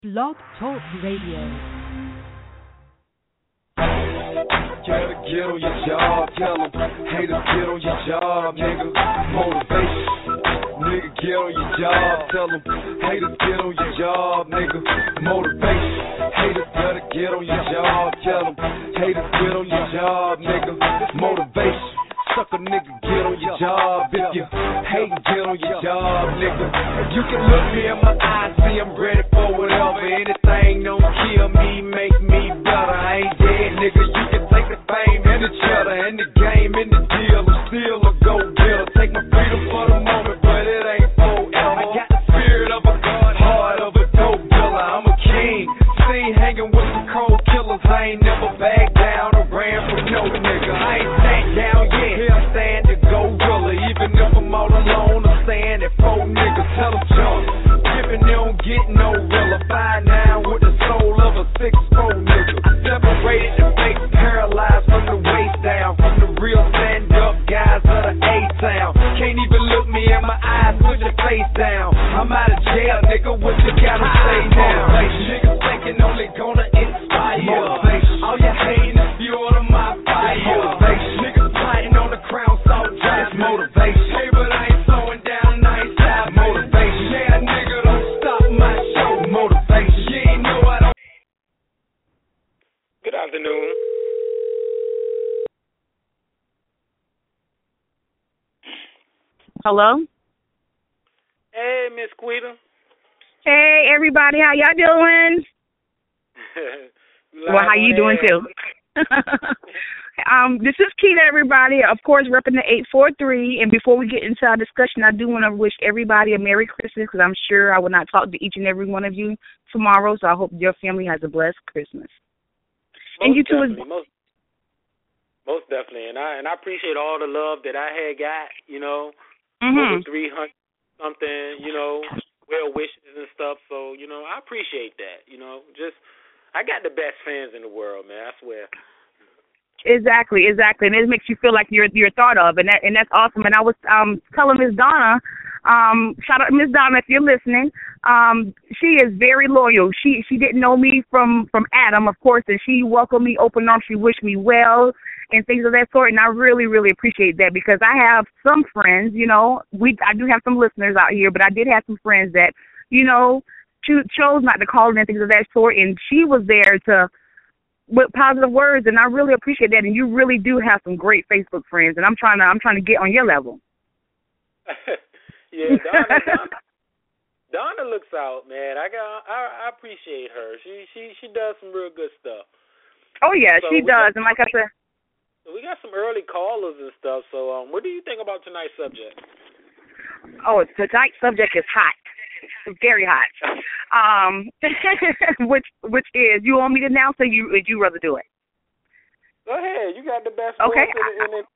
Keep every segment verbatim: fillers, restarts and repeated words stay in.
Blog Talk Radio. Gotta get on your job, tell them. Haters, get on your job, nigga. Motivation. Nigga, get on your job, tell them. Haters, get on your job, nigga. Motivation. Haters, gotta get on your job, tell them. Haters, get on your job, nigga. Motivation. Suck a nigga, get on your job. If you hate, get on your job, nigga. You can look me in my eyes, see I'm ready for whatever. Anything don't kill me, make me better. I ain't dead, nigga. You can take the fame and the cheddar and the game and the deal. I'm still a go-getter. Take my freedom for the moment, but it ain't forever. I got the spirit of a god, heart of a dope dealer. I'm a king, seen hanging with some cold killers. I ain't never backed down or ran from no nigga. I ain't sat down yet. Here I stand to go gorilla. Even if I'm all alone, I'm staying at four niggas. Tell them jump. Giving they don't get no realer. Five nine with the soul of a six four nigga. Separated the fake, paralyzed from the waist down. From the real stand up guys of the A-Town. Can't even look me in my eyes, put your face down. I'm out of jail, nigga. What you gotta say now? Niggas thinking only gonna inspire. Motivation. All you hating is fuel to my fire. Motivation. Niggas fighting on the crown, salt drive. Motivation. Hey, but I ain't slowing down, I ain't stopping. Motivation. Yeah, nigga, don't stop my show. Motivation. You ain't know I don't. Good afternoon. Hello? Hey, Miss Quita. Hey, everybody. How y'all doing? Well, how you doing, too? um, this is Keita, everybody. Of course, repping the eight four three. And before we get into our discussion, I do want to wish everybody a Merry Christmas because I'm sure I will not talk to each and every one of you tomorrow. So I hope your family has a blessed Christmas. Most and you too. Definitely, most, most definitely. And I and I appreciate all the love that I had got, you know, mm-hmm. over three hundred something, you know, well wishes and stuff. So, you know, I appreciate that, you know. Just, I got the best fans in the world, man, I swear. Exactly, exactly, and it makes you feel like you're you're thought of, and that and that's awesome. And I was um telling Miss Donna, um shout out to Miss Donna if you're listening. Um, she is very loyal. She she didn't know me from from Adam, of course, and she welcomed me open arms. She wished me well and things of that sort. And I really really appreciate that because I have some friends, you know, we I do have some listeners out here, but I did have some friends that, you know, cho- chose not to call in and things of that sort, and she was there to. With positive words, and I really appreciate that. And you really do have some great Facebook friends, and I'm trying to I'm trying to get on your level. yeah, Donna, Donna, Donna looks out, man. I got I, I appreciate her. She she she does some real good stuff. Oh yeah, so she does. Got, and like I said, we got some early callers and stuff. So um, what do you think about tonight's subject? Oh, tonight's subject is hot. Very hot. Um, which which is you want me to announce or you would you rather do it? Go ahead. You got the best. Okay. In it.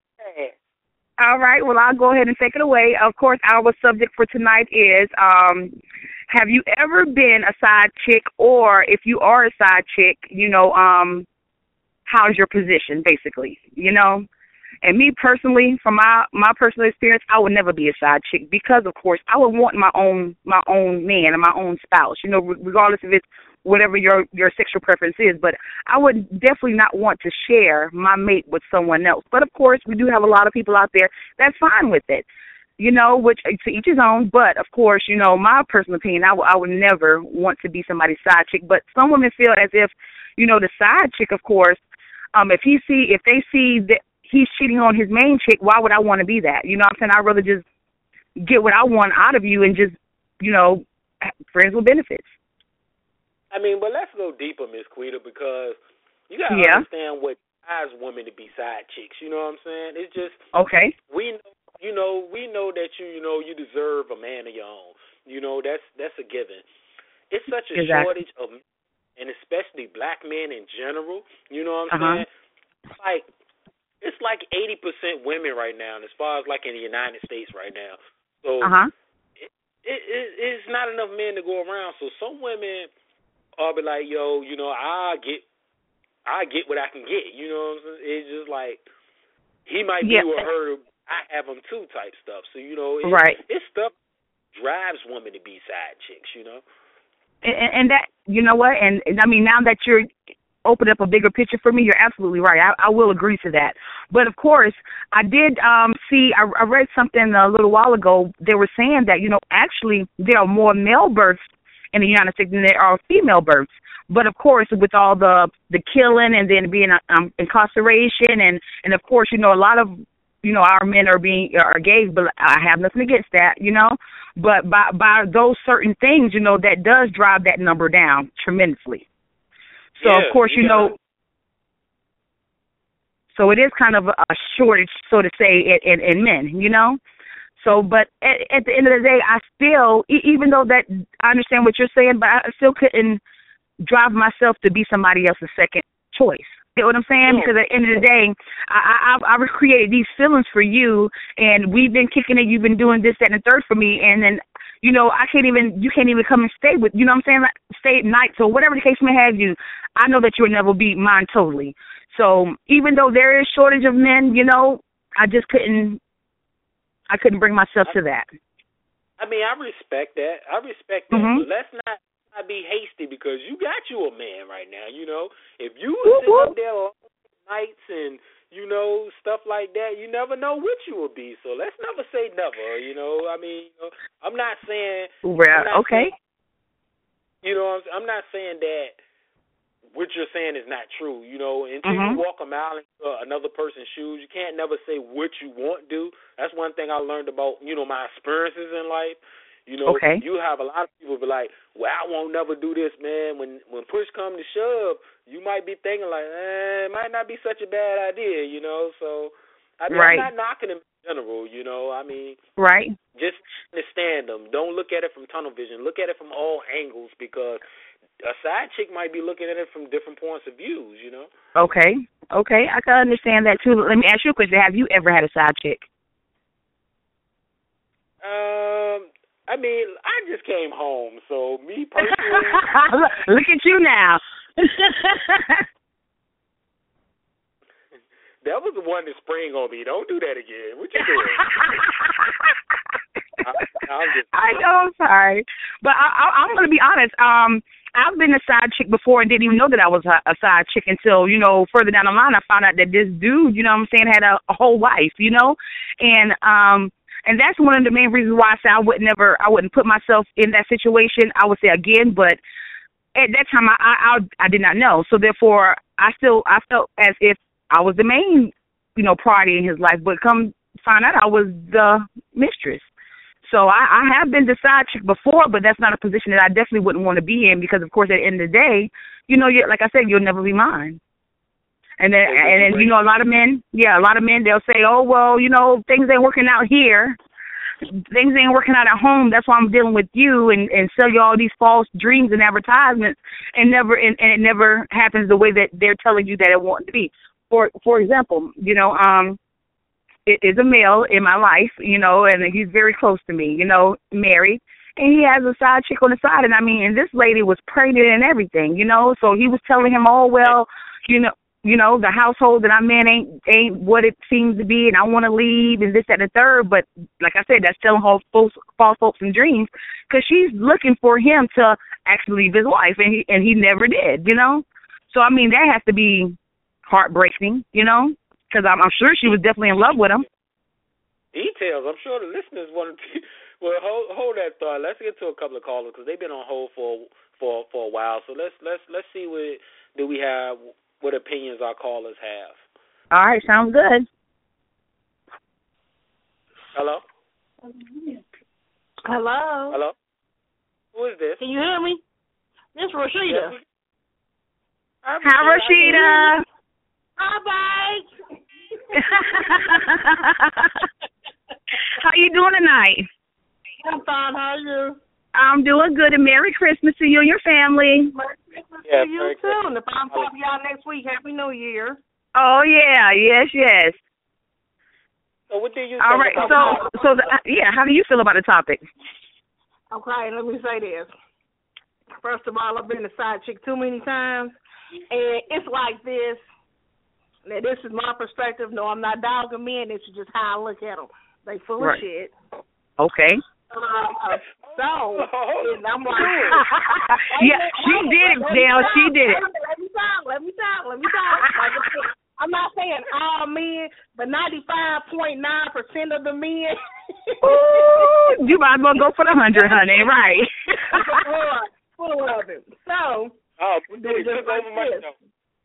All right. Well, I'll go ahead and take it away. Of course, our subject for tonight is um, have you ever been a side chick, or if you are a side chick, you know, um, how's your position, basically, you know? And me personally, from my, my personal experience, I would never be a side chick because, of course, I would want my own my own man and my own spouse, you know, regardless if it's whatever your, your sexual preference is. But I would definitely not want to share my mate with someone else. But, of course, we do have a lot of people out there that's fine with it, you know, which to each his own. But, of course, you know, my personal opinion, I, w- I would never want to be somebody's side chick. But some women feel as if, you know, the side chick, of course, um, if he see if they see that he's cheating on his main chick, why would I want to be that? You know what I'm saying? I'd rather just get what I want out of you and just, you know, friends with benefits. I mean, but let's go deeper, Miss Quita, because you got to yeah. understand what drives women to be side chicks. You know what I'm saying? It's just, okay. we know, you know, we know that you, you know, you deserve a man of your own. You know, that's that's a given. It's such a exactly. shortage of, and especially black men in general, you know what I'm uh-huh. saying? Like, it's like eighty percent women right now, and as far as like in the United States right now. So uh-huh. it, it, it, it's not enough men to go around. So some women will be like, yo, you know, I get I get what I can get. You know what I'm saying? It's just like he might yeah. be with her, I have him too type stuff. So, you know, it, right. it's stuff drives women to be side chicks, you know? and, and that, you know what, and, and I mean, now that you're opened up a bigger picture for me, you're absolutely right. I, I will agree to that. But, of course, I did um, see, I, I read something a little while ago. They were saying that, you know, actually there are more male births in the United States than there are female births. But, of course, with all the the killing and then being um, incarceration and, and, of course, you know, a lot of, you know, our men are being are gays, but I have nothing against that, you know. But by by those certain things, you know, that does drive that number down tremendously. So, yeah, of course, you, you know, so it is kind of a shortage, so to say, in, in, in men, you know. So, but at, at the end of the day, I still, even though that I understand what you're saying, but I still couldn't drive myself to be somebody else's second choice. You know what I'm saying? Yeah. Because at the end of the day, I, I, I recreated these feelings for you, and we've been kicking it. You've been doing this, that, and the third for me, and then, you know, I can't even, you can't even come and stay with, you know what I'm saying, like, stay at night. So whatever the case may have you, I know that you'll never be mine totally. So even though there is shortage of men, you know, I just couldn't, I couldn't bring myself to that. I mean, I respect that. I respect that. Mm-hmm. But let's not, not be hasty because you got you a man right now, you know. If you were sitting up there all nights and, you know, stuff like that, you never know which you will be. So let's never say never, you know. I mean, you know, I'm not saying. Well, I'm not okay. Saying, you know, I'm not saying that what you're saying is not true, you know. Until mm-hmm. you walk a mile in uh, another person's shoes, you can't never say what you want to do. That's one thing I learned about, you know, my experiences in life. You know, okay. you have a lot of people be like, well, I won't never do this, man. When when push comes to shove, you might be thinking like, eh, it might not be such a bad idea, you know. So, I mean, right. I'm not knocking them in general, you know. I mean, right. Just understand them. Don't look at it from tunnel vision. Look at it from all angles because a side chick might be looking at it from different points of views, you know. Okay. Okay, I can understand that, too. Let me ask you a question. Have you ever had a side chick? Um... I mean, I just came home, so me personally... Look at you now. That was the one that sprang on me. Don't do that again. What you doing? I, I'm just... I know, I'm sorry. But I, I, I'm going to be honest. Um, I've been a side chick before and didn't even know that I was a, a side chick until, you know, further down the line I found out that this dude, you know what I'm saying, had a, a whole wife, you know? And... um. And that's one of the main reasons why I say I would never, I wouldn't put myself in that situation. I would say again, but at that time I, I, I, I did not know. So therefore, I still, I felt as if I was the main, you know, party in his life. But come find out, I was the mistress. So I, I have been the side chick before, but that's not a position that I definitely wouldn't want to be in because, of course, at the end of the day, you know, you like I said, you'll never be mine. And then, and then, you know, a lot of men, yeah, a lot of men, they'll say, oh, well, you know, things ain't working out here. Things ain't working out at home. That's why I'm dealing with you and, and sell you all these false dreams and advertisements and never, and, and it never happens the way that they're telling you that it wants to be. For, for example, you know, um, it is a male in my life, you know, and he's very close to me, you know, married. And he has a side chick on the side. And I mean, and this lady was pregnant and everything, you know, so he was telling him, oh, well, you know, You know, the household that I'm in ain't ain't what it seems to be, and I want to leave, and this, that, and the third. But like I said, that's telling her false, false hopes and dreams, because she's looking for him to actually leave his wife, and he and he never did. You know, so I mean that has to be heartbreaking. You know, because I'm, I'm sure she was definitely in love with him. Details. I'm sure the listeners want to. Well, hold hold that thought. Let's get to a couple of callers because they've been on hold for for for a while. So let's let's let's see what do we have. What opinions our callers have. All right, sounds good. Hello? Hello? Hello? Who is this? Can you hear me? This is Rashida. Yes. Hi, Hi, Rashida. Hi, babe. How you doing tonight? I'm fine. How are you? I'm doing good, and Merry Christmas to you and your family. Merry Christmas yes, to you, Merry too. Christmas. And if I'm talking to y'all next week, Happy New Year. Oh, yeah. Yes, yes. So what do you All think right. about So, so the, yeah, how do you feel about the topic? Okay, let me say this. First of all, I've been a side chick too many times, and it's like this. Now, this is my perspective. No, I'm not dogging men. This is just how I look at them. They full right. of shit. Okay. Uh, So, and I'm like, yeah, she did it, Dale. She did it. Let me talk. Let me talk. Let me talk. Like, I'm not saying all men, but ninety-five point nine percent of the men. Ooh, you might as well go for the hundred, honey. Right. Full of it. So, oh, they just took like over my this.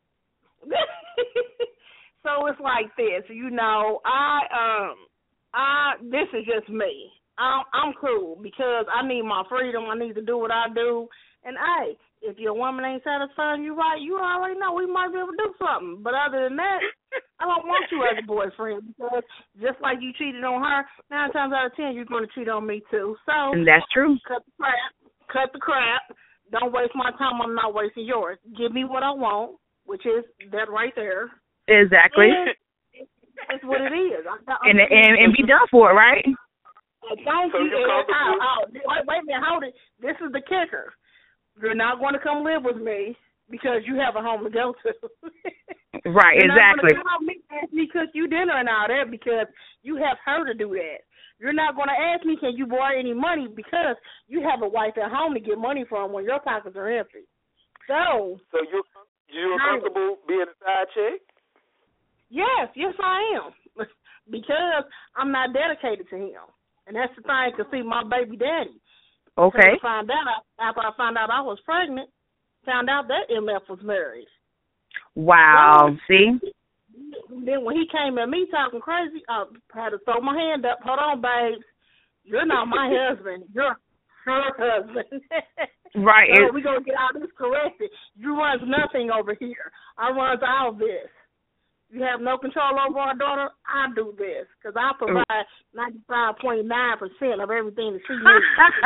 So it's like this, you know. I um, I this is just me. I'm, I'm cool because I need my freedom. I need to do what I do. And, hey, if your woman ain't satisfying you right, you already know we might be able to do something. But other than that, I don't want you as a boyfriend because just like you cheated on her, nine times out of ten you're going to cheat on me too. So and that's true. Cut the crap. Cut the crap. Don't waste my time. I'm not wasting yours. Give me what I want, which is that right there. Exactly. And it's what it is. I, I, and, and and be done for it, right? Thank you. you oh, oh, wait, wait a minute, hold it. This is the kicker. You're not going to come live with me because you have a home to go to. Right, You're exactly. You're not going to ask me cook you dinner and all that because you have her to do that. You're not going to ask me can you borrow any money because you have a wife at home to get money from when your pockets are empty. So, so you're you're comfortable being a side chick? Yes, yes I am because I'm not dedicated to him. And that's the thing to see my baby daddy. Okay. I found out after I found out I was pregnant, found out that M F was married. Wow. So, see? Then when he came at me talking crazy, I had to throw my hand up. Hold on, babes. You're not my husband. You're her husband. Right. So we're going to get all this corrected. You runs nothing over here. I runs all this. You have no control over our daughter, I do this because I provide ninety-five point nine percent of everything that she needs.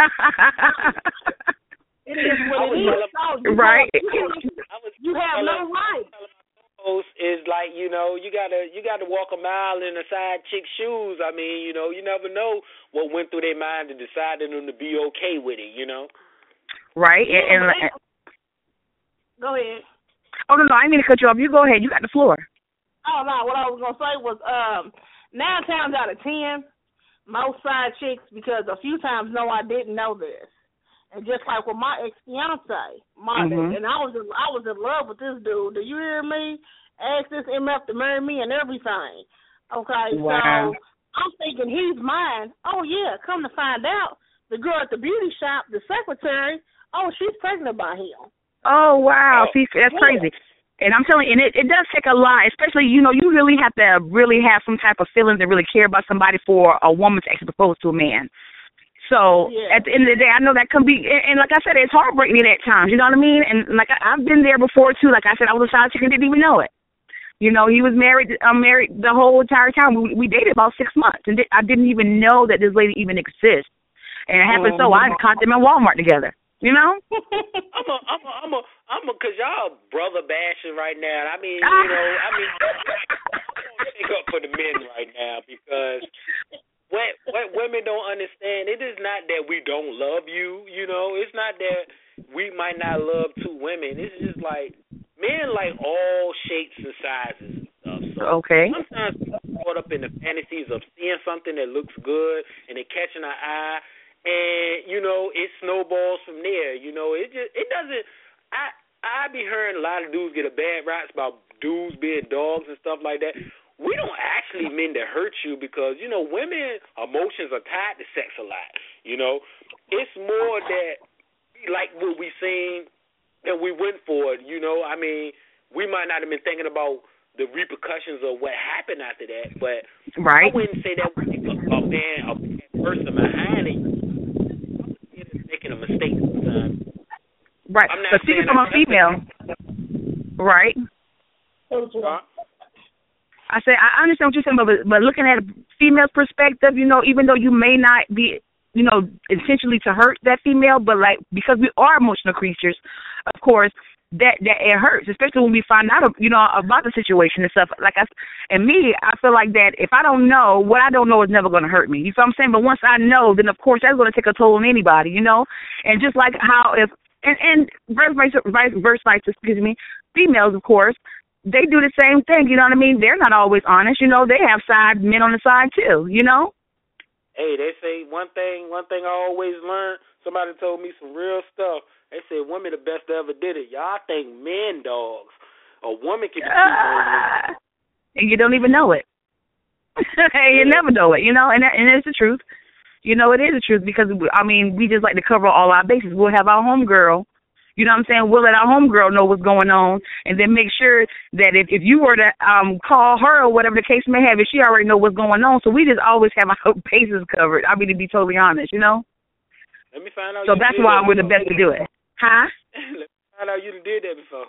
It is what it is. So, you right. Have, you have no right. Is like, you know, you gotta you gotta walk a mile in a side chick's shoes. I mean, you know, you never know what went through their mind to decide them to be okay with it, you know. Right. And, and, and go ahead. Oh no, no, I didn't mean to cut you off. You go ahead. You got the floor. Oh, no, what I was going to say was um, nine times out of ten, most side chicks, because a few times, no, I didn't know this. And just like with my ex-fiance, my mm-hmm. and I was in, I was in love with this dude. Do you hear me? Asked this M F to marry me and everything. Okay, wow. So I'm thinking he's mine. Oh, yeah, come to find out, the girl at the beauty shop, the secretary, oh, she's pregnant by him. Oh, wow. Oh. See, that's yeah. crazy. And I'm telling you, and it, it does take a lot, especially, you know, you really have to really have some type of feelings and really care about somebody for a woman to actually propose to a man. So yeah. at the end of the day, I know that can be, and, and like I said, it's heartbreaking at times, you know what I mean? And like I, I've been there before, too. Like I said, I was a side chick and didn't even know it. You know, he was married, I'm uh, married the whole entire time. We, we dated about six months, and I didn't even know that this lady even exists. And it happened mm-hmm. so I caught them in Walmart together. You know? I'm a, I'm a, I'm a, I'm a, cause y'all brother bashing right now. I mean, you know, I mean, I'm gonna pick up for the men right now because what, what women don't understand, it is not that we don't love you, you know, it's not that we might not love two women. It's just like, men like all shapes and sizes and stuff. So okay. Sometimes we get caught up in the fantasies of seeing something that looks good and it catching our eye. And, you know, it snowballs from there. You know, it just, it doesn't, I, I be hearing a lot of dudes get a bad rap about dudes being dogs and stuff like that. We don't actually mean to hurt you because, you know, women emotions are tied to sex a lot. You know, it's more that, like what we seen and we went for it, you know. I mean, we might not have been thinking about the repercussions of what happened after that, but right. I wouldn't say that was a, a man, a person behind it. Making a mistake sometimes. Right. But speaking from a female, right? Huh? I say I understand what you're saying, but but looking at a female's perspective, you know, even though you may not be, you know, intentionally to hurt that female, but like because we are emotional creatures, of course, that that it hurts, especially when we find out, you know, about the situation and stuff. Like I, and me, I feel like that if I don't know, what I don't know is never going to hurt me. You feel what I'm saying? But once I know, then of course that's going to take a toll on anybody, you know. And just like how if and and verse vice verse vice excuse me, females of course they do the same thing. You know what I mean? They're not always honest. You know, they have side men on the side too. You know. Hey, they say one thing. One thing I always learn: somebody told me some real stuff. They said women the best that ever did it. Y'all think men dogs. A woman can be uh, and you don't even know it. You yeah. never know it, you know, and that, and it's the truth. You know, it is the truth because, I mean, we just like to cover all our bases. We'll have our homegirl, you know what I'm saying? We'll let our homegirl know what's going on and then make sure that if, if you were to um call her or whatever the case may have, if she already know what's going on. So we just always have our bases covered. I mean, to be totally honest, you know? Let me find out. So that's why we're the best to do it. Huh? Let me find out you did that before.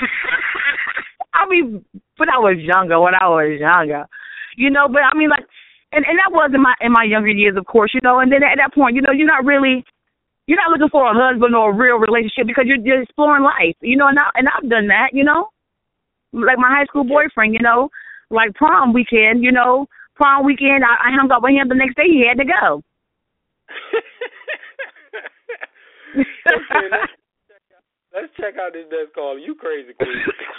I mean, when I was younger, when I was younger, you know, but I mean, like, and, and that was in my in my younger years, of course, you know, and then at that point, you know, you're not really, you're not looking for a husband or a real relationship because you're just exploring life, you know, and, I, and I've done that, you know, like my high school boyfriend, you know, like prom weekend, you know, prom weekend, I, I hung up with him the next day, he had to go. Okay, let's, let's check out this next caller. You crazy, queen.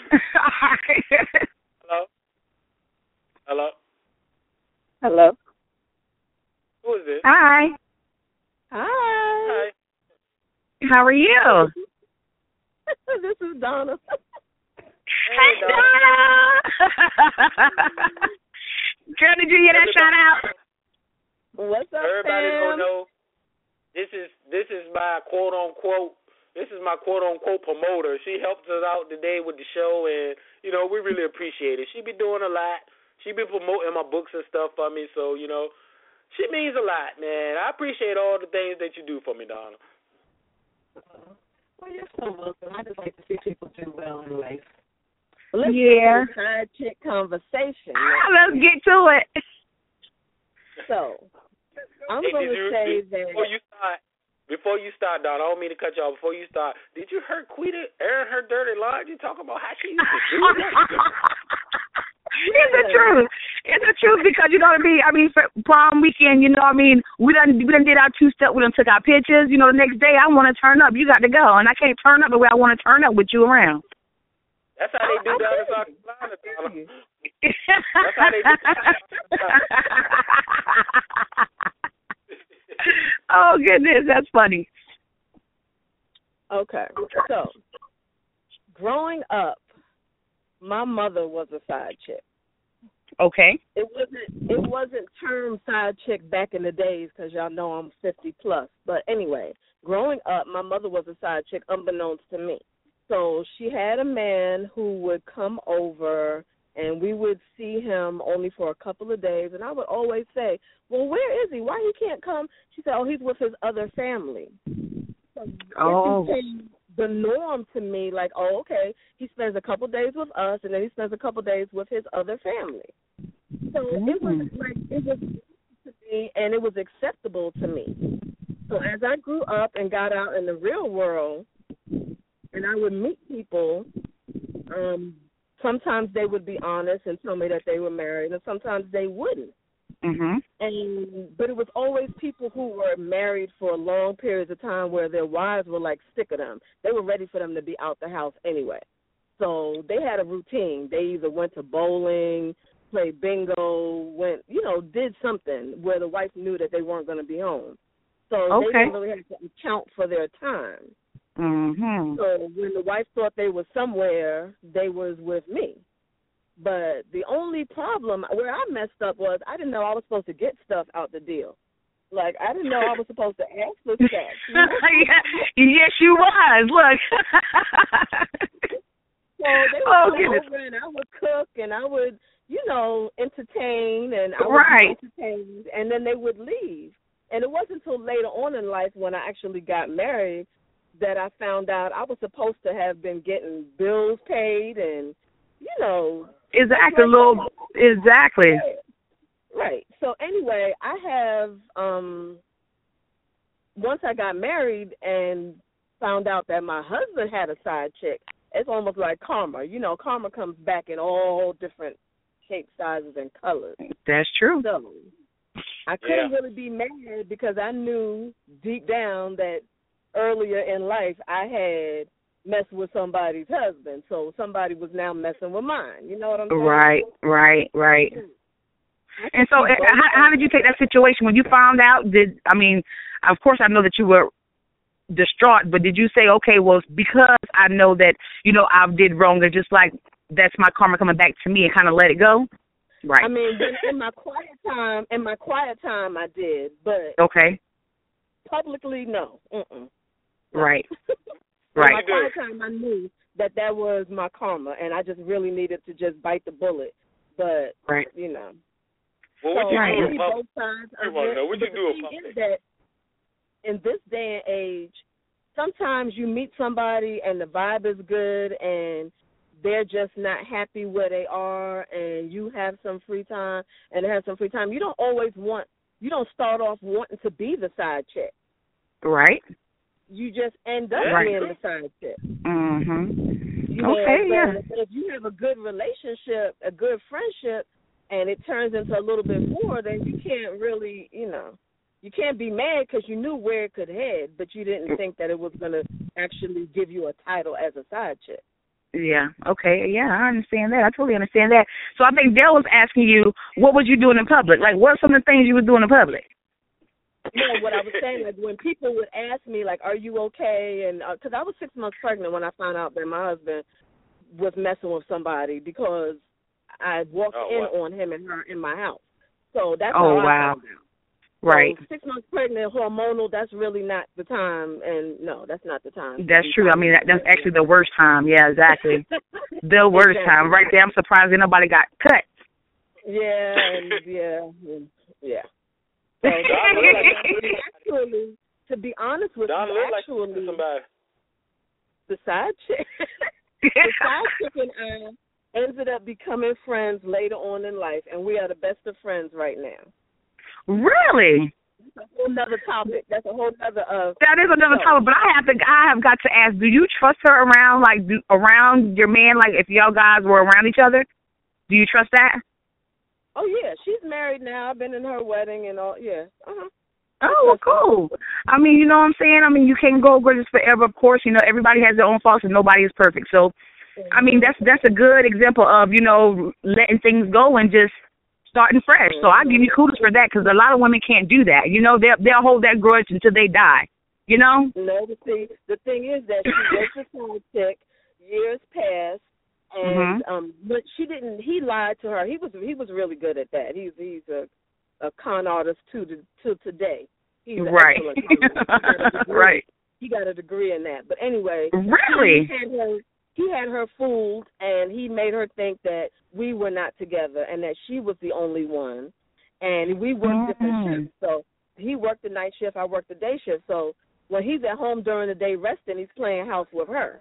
Hello? Hello? Hello? Who is this? Hi. Hi. Hi. How are you? This is Donna. Hey, Donna. Girl, did you hear that shout out? What's up, Everybody Sam? gonna know this is this is my quote unquote this is my quote unquote promoter. She helped us out today with the show, and you know we really appreciate it. She be doing a lot. She be promoting my books and stuff for me, so you know she means a lot, man. I appreciate all the things that you do for me, Donna. Well, you're so welcome. I just like to see people do well in life. Well, let's Yeah. get to the side chick conversation. Ah, let's get to it. So, I'm Hey, going did to you, say did, that... before you start, before you start, Donna, I don't mean to cut you off. Before you start, did you hear Quita airing her dirty laundry, talking about how she used to do that? It's the truth. It's the truth because you know what I mean. I mean, for prom weekend, you know what I mean. We done we done did our two step. We done took our pictures. You know, the next day I want to turn up. You got to go, and I can't turn up the way I want to turn up with you around. That's how they do down in South Carolina, Donna. That's how they do. Oh goodness, that's funny. Okay, so growing up, my mother was a side chick. Okay. It wasn't it wasn't termed side chick back in the days because y'all know I'm fifty plus. But anyway, growing up, my mother was a side chick, unbeknownst to me. So she had a man who would come over, and we would see him only for a couple of days. And I would always say, well, where is he? Why he can't come? She said, oh, he's with his other family. So oh. It became the norm to me, like, oh, okay, he spends a couple days with us, and then he spends a couple days with his other family. So mm-hmm. it was like, it was to me, and it was acceptable to me. So as I grew up and got out in the real world, and I would meet people, um, sometimes they would be honest and tell me that they were married, and sometimes they wouldn't. Mm-hmm. And but it was always people who were married for long periods of time where their wives were like sick of them. They were ready for them to be out the house anyway. So they had a routine. They either went to bowling, played bingo, went, you know, did something where the wife knew that they weren't going to be home. So okay. they didn't really have to account for their time. Mm-hmm. So when the wife thought they were somewhere, they was with me. But the only problem where I messed up was I didn't know I was supposed to get stuff out the deal. Like, I didn't know I was supposed to ask for stuff. You know? Yes, you was. Look. So they would oh, come goodness. over and I would cook and I would, you know, entertain and I would right. be entertained, and then they would leave. And it wasn't until later on in life when I actually got married that I found out I was supposed to have been getting bills paid and, you know. Exactly, little, exactly. Right. So anyway, I have, um, once I got married and found out that my husband had a side chick, it's almost like karma. You know, karma comes back in all different shapes, sizes, and colors. That's true. So I couldn't yeah. really be mad because I knew deep down that earlier in life I had messed with somebody's husband, so somebody was now messing with mine. You know what I'm saying? Right, right, right. And so, how, how did you take that situation when you found out? Did I mean, of course, I know that you were distraught, but did you say, okay, well, it's because I know that, you know, I did wrong, they're just like, that's my karma coming back to me and kind of let it go? Right. I mean, in my quiet time, in my quiet time, I did, but okay. Publicly, no. Mm-mm. Right. In right. my quiet time, I knew that that was my karma, and I just really needed to just bite the bullet. But, right. you know. Well, what so you I do see in both sides of it. know, what but you do the thing is that in this day and age, sometimes you meet somebody and the vibe is good and they're just not happy where they are, and you have some free time and they have some free time. You don't always want, you don't start off wanting to be the side chick. Right. You just end up right. being the side chick. Mm-hmm. You know, okay, yeah. But if you have a good relationship, a good friendship, and it turns into a little bit more, then you can't really, you know, you can't be mad because you knew where it could head, but you didn't think that it was going to actually give you a title as a side chick. Yeah, okay, yeah, I understand that. I totally understand that. So I think Dell was asking you, what was you doing in public? Like, what are some of the things you were doing in public? No, what I was saying, like, when people would ask me, like, are you okay? And because uh, I was six months pregnant when I found out that my husband was messing with somebody because I walked oh, in wow. on him and her in my house. So that's oh, how I wow. found out. Right. So six months pregnant, hormonal, that's really not the time. And, no, that's not the time. That's true. I mean, that, that's actually the worst time. Yeah, exactly. the worst exactly. time. Right there, I'm surprised that nobody got cut. Yeah, and, yeah, yeah. So, like, actually, to be honest with Don you, like actually, somebody. the side chick, the side chick and I ended up becoming friends later on in life, and we are the best of friends right now. Really? That's a whole nother topic. That's a whole other. Uh, that is another so. topic, but I have to. I have got to ask: do you trust her around, like, do, around your man? Like, if y'all guys were around each other, do you trust that? Oh yeah, she's married now. I've been in her wedding and all. Yeah. Uh huh. Oh, well, cool. I mean, you know what I'm saying? I mean, you can't go gorgeous forever, of course. You know, everybody has their own faults and nobody is perfect. So, I mean, that's that's a good example of, you know, letting things go and just starting fresh. So I give you kudos for that because a lot of women can't do that. You know, they'll, they'll hold that grudge until they die, you know? No, the thing, the thing is that she was a side chick, years passed, and mm-hmm. um, but she didn't, he lied to her. He was he was really good at that. He's he's a, a con artist to, to, to today. He's an right. excellent right. He got a degree in that. But anyway, really? he had her, he had her fooled, and he made her think that we were not together and that she was the only one. And we worked mm-hmm. different shifts. So he worked the night shift, I worked the day shift. So when he's at home during the day resting, he's playing house with her.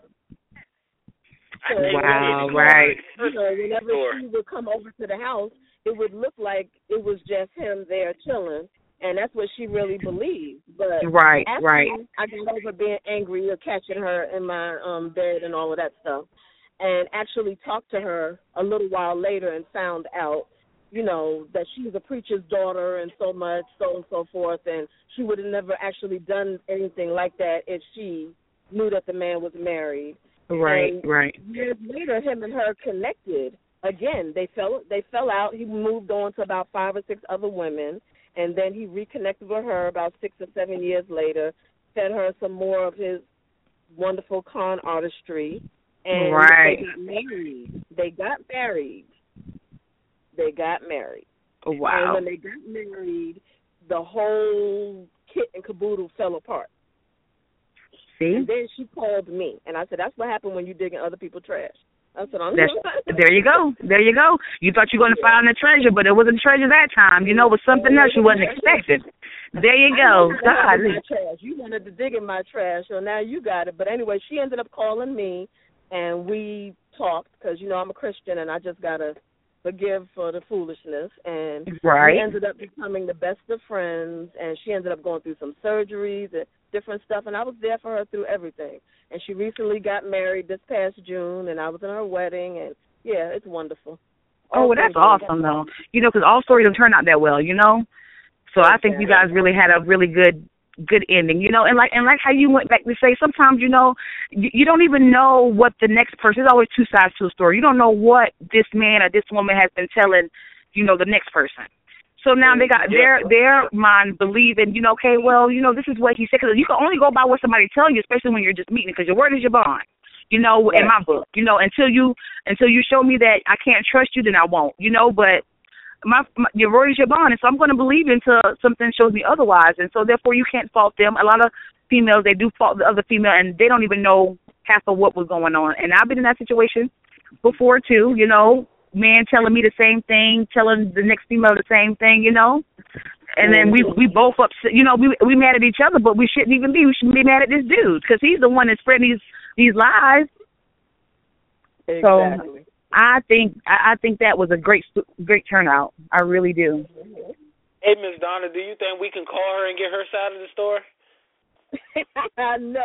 So wow, whenever, right. You know, whenever she would come over to the house, it would look like it was just him there chilling. And that's what she really believed. But right, after right. I got over being angry or catching her in my um, bed and all of that stuff, and actually talked to her a little while later and found out, you know, that she's a preacher's daughter and so much, so and so forth, and she would have never actually done anything like that if she knew that the man was married. Right, and right. Years later, him and her connected again. They fell, they fell out. He moved on to about five or six other women. And then he reconnected with her about six or seven years later, fed her some more of his wonderful con artistry, and right. they got married. They got married. They got married. Oh, wow. And when they got married, the whole kit and caboodle fell apart. See? And then she called me, and I said, that's what happened when you dig in other people's trash. I said, I'm there you go. There you go. You thought you were going to find the treasure, but it wasn't treasure that time. You know, it was something else you wasn't expecting. There you go. God. My trash. You wanted to dig in my trash, so now you got it. But anyway, she ended up calling me, and we talked because, you know, I'm a Christian, and I just got to forgive for the foolishness. And right. we ended up becoming the best of friends, and she ended up going through some surgeries and different stuff, and I was there for her through everything. And she recently got married this past June, and I was in her wedding, and, yeah, it's wonderful. Oh, well, that's awesome, though. You know, because all stories don't turn out that well, you know? So I think you guys really had a really good good ending, you know? And like and like how you went back to say, sometimes, you know, you, you don't even know what the next person, there's always two sides to a story. You don't know what this man or this woman has been telling, you know, the next person. So now they got their their mind believing, you know, okay, well, you know, this is what he said. Because you can only go by what somebody tell you, especially when you're just meeting, because your word is your bond. You know, right. In my book, you know, until you until you show me that I can't trust you, then I won't. You know, but my, my your word is your bond, and so I'm going to believe until something shows me otherwise. And so therefore, you can't fault them. A lot of females, they do fault the other female, and they don't even know half of what was going on. And I've been in that situation before too. You know. Man telling me the same thing, telling the next female the same thing, you know, and then we we both upset, you know, we we mad at each other, but we shouldn't even be. We shouldn't be mad at this dude because he's the one that's spreading these these lies. Exactly. So I think I, I think that was a great great turnout. I really do. Hey, Miss Donna, do you think we can call her and get her side of the story? No.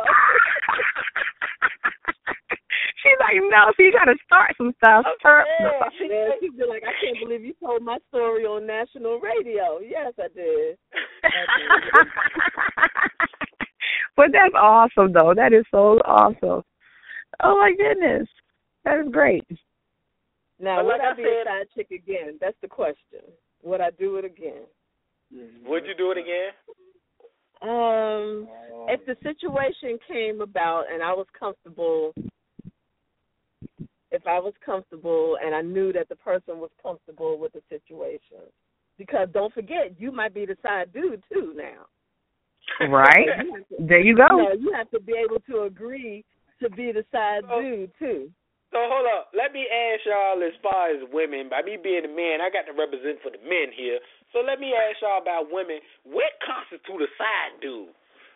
She's like, no, so you got to start some stuff. Yeah, she, yeah, she'd be like, I can't believe you told my story on national radio. Yes, I did. I did. But that's awesome, though. That is so awesome. Oh, my goodness. That is great. Now, would I be a side chick again? That's the question. Would I do it again? Would you do it again? Um, if the situation came about and I was comfortable, if I was comfortable and I knew that the person was comfortable with the situation. Because don't forget, you might be the side dude, too, now. Right. You to, there you go. You know, you have to be able to agree to be the side so, dude, too. So, hold up. Let me ask y'all as far as women. By me being a man, I got to represent for the men here. So let me ask y'all about women. What constitutes a side dude?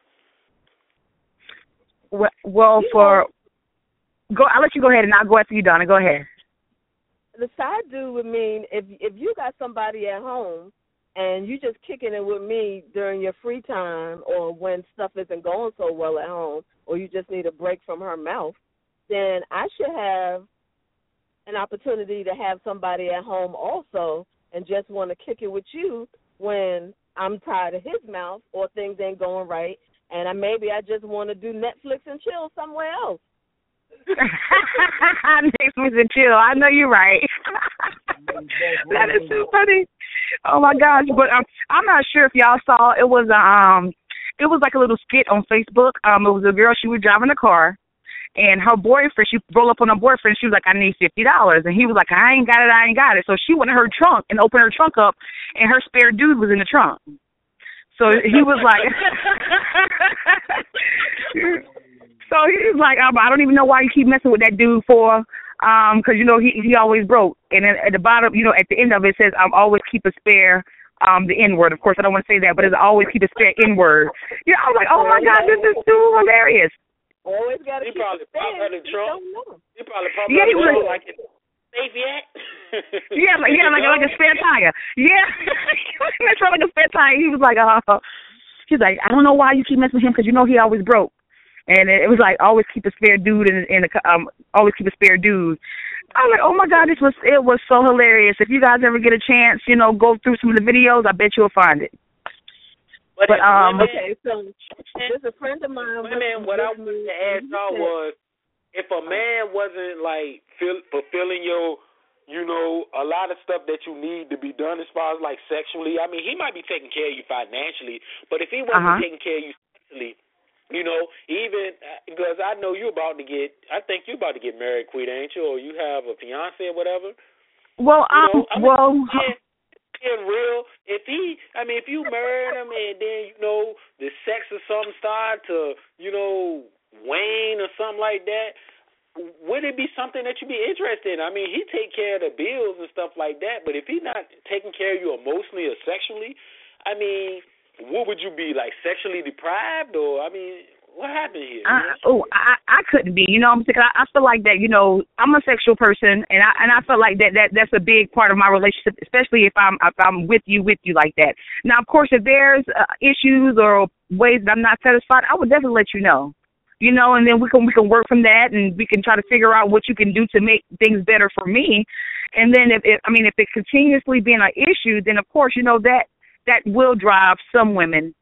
Well, well for... Go. I'll let you go ahead, and I'll go after you, Donna. Go ahead. The side dude would mean if if you got somebody at home and you just kicking it with me during your free time or when stuff isn't going so well at home or you just need a break from her mouth, then I should have an opportunity to have somebody at home also and just want to kick it with you when I'm tired of his mouth or things ain't going right and I maybe I just want to do Netflix and chill somewhere else. Netflix and chill. I know you're right. That is so funny. Oh my gosh! But um, I'm not sure if y'all saw. It was um, it was like a little skit on Facebook. Um, it was a girl. She was driving a car, and her boyfriend. She rolled up on her boyfriend. She was like, "I need fifty dollars," and he was like, "I ain't got it. I ain't got it." So she went in her trunk and opened her trunk up, and her spare dude was in the trunk. So he was like. So he was like, um, I don't even know why you keep messing with that dude for, um, because, you know, he he always broke. And then at the bottom, you know, at the end of it, it says, I'm always keep a spare, um, the N-word. Of course, I don't want to say that, but it's always keep a spare N-word. Yeah, I was like, oh, my God, this is too hilarious. Always got to keep probably a spare. He probably He probably probably yeah, he was like it. Safe yet? yeah, like, yeah, like, like a spare tire. Yeah. That's like a spare tire. He was like, uh, he's like, I don't know why you keep messing with him because you know he always broke. And it was like, always keep a spare dude and in, in um, always keep a spare dude. I was like, oh my God, this was it was so hilarious. If you guys ever get a chance, you know, go through some of the videos. I bet you'll find it. But, but um, women, okay, so there's a friend of mine. Women, what I wanted to ask y'all was, if a man wasn't like fill, fulfilling your, you know, a lot of stuff that you need to be done as far as like sexually. I mean, he might be taking care of you financially, but if he wasn't uh-huh. taking care of you sexually. You know, even because I know you're about to get, I think you're about to get married, Queen, ain't you? Or you have a fiance or whatever. Well, you know, um, I mean, well, being, being real, if he, I mean, if you married him and then, you know, the sex or something start to, you know, wane or something like that, would it be something that you'd be interested in? I mean, he take care of the bills and stuff like that, but if he's not taking care of you emotionally or sexually, I mean, what would you be, like, sexually deprived? Or, I mean, what happened here? I, oh, I I couldn't be. You know what I'm saying? I, I feel like that, you know, I'm a sexual person, and I and I feel like that, that that's a big part of my relationship, especially if I'm if I'm with you, with you like that. Now, of course, if there's uh, issues or ways that I'm not satisfied, I would definitely let you know. You know, and then we can we can work from that, and we can try to figure out what you can do to make things better for me. And then, if it, I mean, if it continuously being an issue, then, of course, you know, that that will drive some women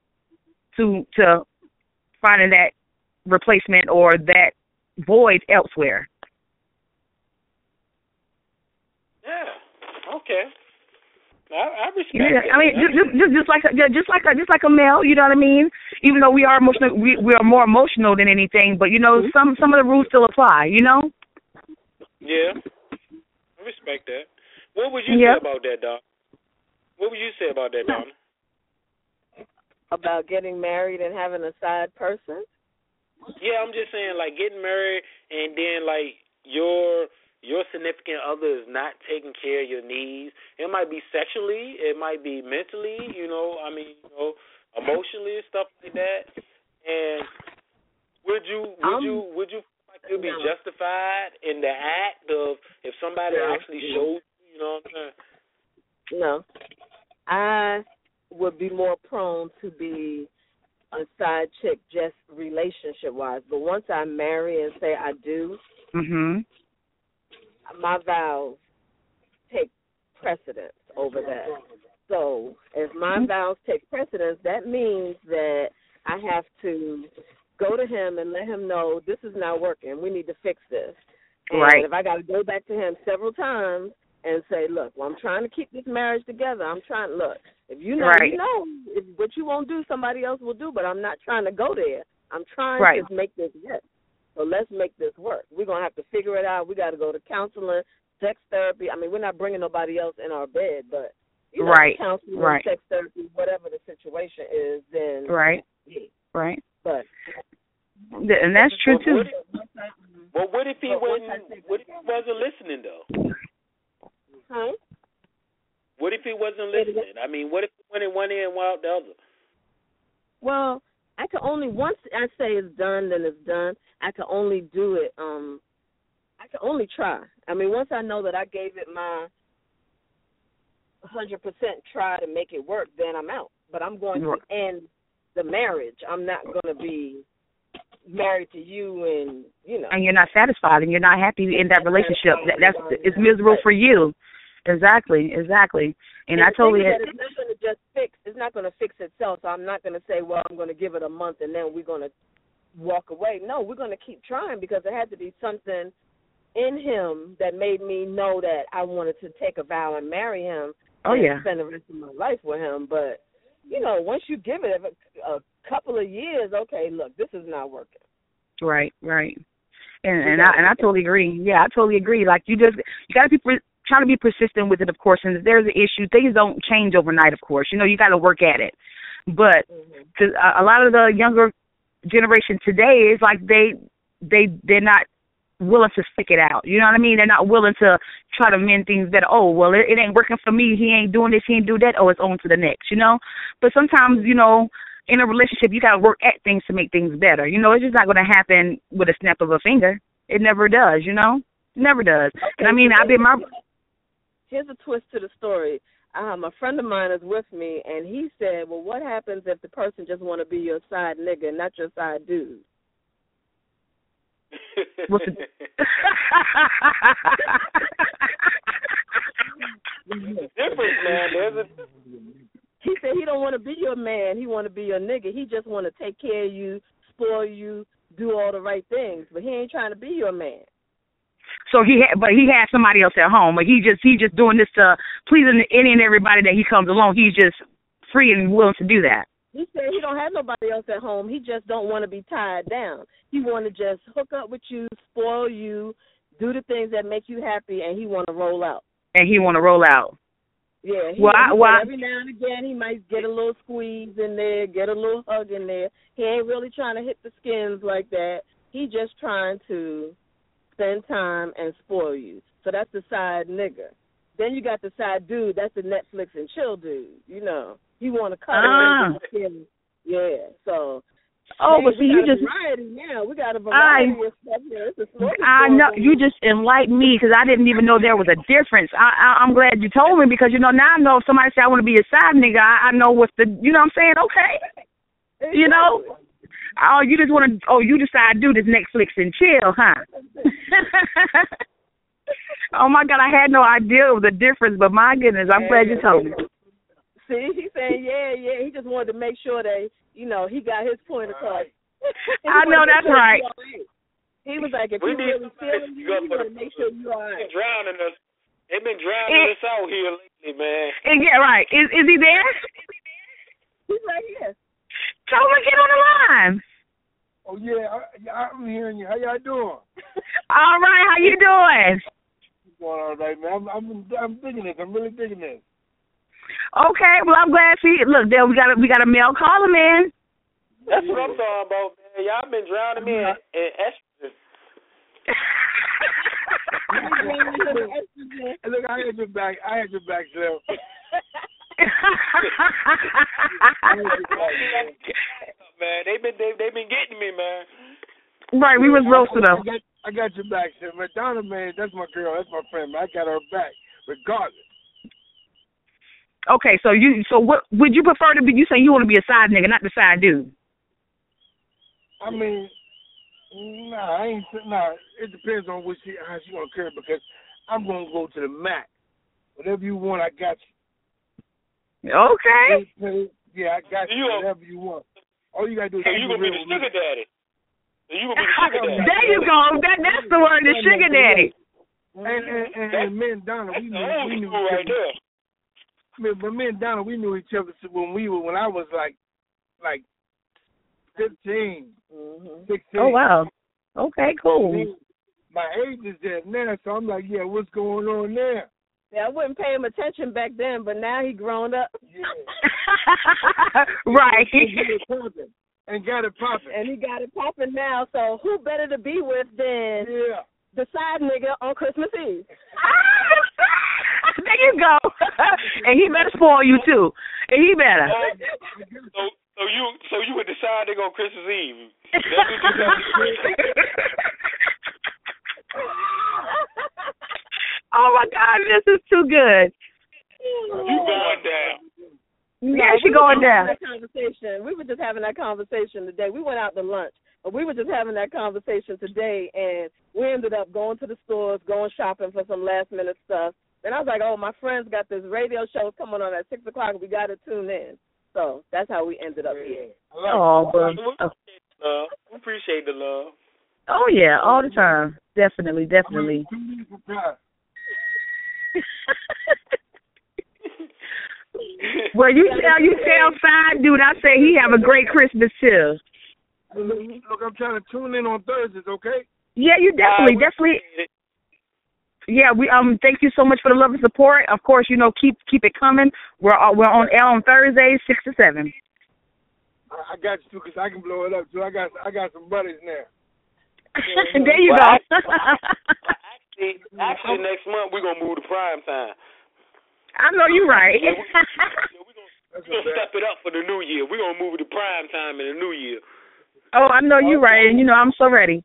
to to finding that replacement or that void elsewhere. Yeah. Okay. I, I respect Yeah, that. I mean, just, just just like a, just like a, just like a male, you know what I mean? Even though we are emotional, we we are more emotional than anything. But you know, some some of the rules still apply. You know? Yeah, I respect that. What would you Yeah. say about that, Don? What would you say about that, Donna? About getting married and having a side person? Yeah, I'm just saying, like getting married and then like your your significant other is not taking care of your needs. It might be sexually, it might be mentally, you know, I mean, you know, emotionally and stuff like that. And would you would um, you would you feel like you'd be no. justified in the act of if somebody no. actually showed you, you know what I'm saying? No. I would be more prone to be a side chick just relationship wise. But once I marry and say I do, mhm. my vows take precedence over that. So if my vows take precedence, that means that I have to go to him and let him know this is not working. We need to fix this. And right. if I got to go back to him several times and say, look, well, I'm trying to keep this marriage together. I'm trying to look. If you know, right. you know, if what you won't do, somebody else will do. But I'm not trying to go there. I'm trying right. to make this work. So let's make this work. We're going to have to figure it out. We got to go to counseling, sex therapy. I mean, we're not bringing nobody else in our bed, but, you know, right. counseling, right. sex therapy, whatever the situation is, then. Right. Yeah. Right. But. And that's true, too. Well, what if he wasn't, what if he wasn't listening, though? Huh? What if he wasn't listening? I mean, what if he went in one ear and went out the other? Well, I can only, once I say it's done, then it's done. I can only do it, um, I can only try. I mean, once I know that I gave it my one hundred percent try to make it work, then I'm out. But I'm going to end the marriage. I'm not going to be married to you and, you know. And you're not satisfied and you're not happy in that relationship. That, that's, it's miserable for you. Exactly, exactly. And, and I totally. That it's not going to just fix. It's not going to fix itself. So I'm not going to say, well, I'm going to give it a month and then we're going to walk away. No, we're going to keep trying because there had to be something in him that made me know that I wanted to take a vow and marry him. Oh and yeah. Spend the rest of my life with him. But you know, once you give it a, a couple of years, okay, look, this is not working. Right, right. And and I and I totally agree. Yeah, I totally agree. Like you just you got to be. Try to be persistent with it, of course, and if there's an issue, things don't change overnight, of course. You know, you got to work at it. But mm-hmm. a lot of the younger generation today is like they, they, they're not willing to stick it out. You know what I mean? They're not willing to try to mend things better. Oh, well, it, it ain't working for me. He ain't doing this. He ain't do that. Oh, it's on to the next, you know? But sometimes, you know, in a relationship, you got to work at things to make things better. You know, it's just not going to happen with a snap of a finger. It never does, you know? It never does. Okay. And I mean, I've been my... Here's a twist to the story. Um, a friend of mine is with me, and he said, well, what happens if the person just want to be your side nigga, not your side dude? What's the... difference, man. There's a... He said he don't want to be your man. He want to be your nigga. He just want to take care of you, spoil you, do all the right things, but he ain't trying to be your man. So he, ha- but he has somebody else at home. But he just, he just doing this to pleasing any and everybody that he comes along. He's just free and willing to do that. He said he don't have nobody else at home. He just don't want to be tied down. He want to just hook up with you, spoil you, do the things that make you happy, and he want to roll out. And he want to roll out. Yeah. He, well, he I, well, every now and again he might get a little squeeze in there, get a little hug in there. He ain't really trying to hit the skins like that. He just trying to spend time and spoil you. So that's the side nigga. Then you got the side dude. That's the Netflix and chill dude. You know, he want to cut ah. it. Yeah. So. Oh, hey, but see, you just variety now. We got a variety I, of stuff here. It's a I know you just enlightened me because I didn't even know there was a difference. I, I, I'm glad you told me because you know now I know if somebody say I want to be a side nigga, I, I know what's the you know what I'm saying. Okay, exactly. You know. Oh, you just want to. Oh, you decide to do this Netflix and chill, huh? Oh my God, I had no idea of the difference, but my goodness, I'm glad you told me. See, he's saying, yeah, yeah. He just wanted to make sure that, you know, he got his point across. I know that's right. He was like, if we you really feeling you, you want to make sure you're all right. They've been drowning us. They've been drowning it, us out here lately Hey, man. Yeah, right. Is is he there? He's right here. Tell him to get on the line. Oh yeah, I, I'm hearing you. How y'all doing? All right, how you doing? Going all right, man. I'm I'm I'm digging this. I'm really digging this. Okay, well I'm glad to see. Look, there we got a, we got a male caller, man. That's what I'm talking about, man. Y'all been drowning me in, in estrogen. Hey, look, I had your back. I had your back, Slim. Man, they been they they been getting me, man. Right, we was roasting them. I got, I got your back, Slim. Madonna, man, that's my girl. That's my friend. Man. I got her back, regardless. Okay, so you so what would you prefer to be? You say you want to be a side nigga, not the side dude. I mean, nah, I ain't. Nah, it depends on what she how she want to carry because I'm gonna go to the max. Whatever you want, I got you. Okay. Yeah, I got you. You Whatever you want. All you gotta do is So you gonna be the sugar daddy. So you gonna be the sugar daddy. There you go. That that's the word, the sugar daddy. And and, and, and me and Donna, we knew we knew each right other. there. But me and Donna, we knew each other when we were when I was like like fifteen, Mm-hmm. sixteen. Oh wow. Okay, cool. My age is there now, so I'm like, yeah, what's going on there? Yeah, I wouldn't pay him attention back then, but now he grown up. Yeah. Right. And got it popping. And got it popping. And he got it popping now, so who better to be with than Yeah. the side nigga on Christmas Eve? There you go. And he better spoil you too. And he better. Um, so so you so you would decide to go Christmas Eve. That's what you got. Oh my God, this is too good. You going down. Yeah, she going down. That conversation. We were just having that conversation today. We went out to lunch, but we were just having that conversation today, and we ended up going to the stores, going shopping for some last minute stuff. And I was like, oh, my friend's got this radio show coming on at six o'clock. We got to tune in. So that's how we ended up here. Oh, but, oh. Uh, we appreciate the love. Oh yeah, all the time. Definitely, definitely. Well, you tell you tell side dude, I say he have a great Christmas too. Look, I'm trying to tune in on Thursdays, okay? Yeah, you definitely, uh, definitely. Yeah, we um thank you so much for the love and support. Of course, you know keep keep it coming. We're uh, we're on air on Thursdays six to seven. I, I got you too, cause I can blow it up too. I got I got some buddies now. Yeah, there you well, go. actually, actually, next month we're gonna move to prime time. I know you're right. Yeah, we, yeah, we're gonna, we gonna step it up for the new year. We're gonna move it to prime time in the new year. Oh, I know you're right, and you know I'm so ready.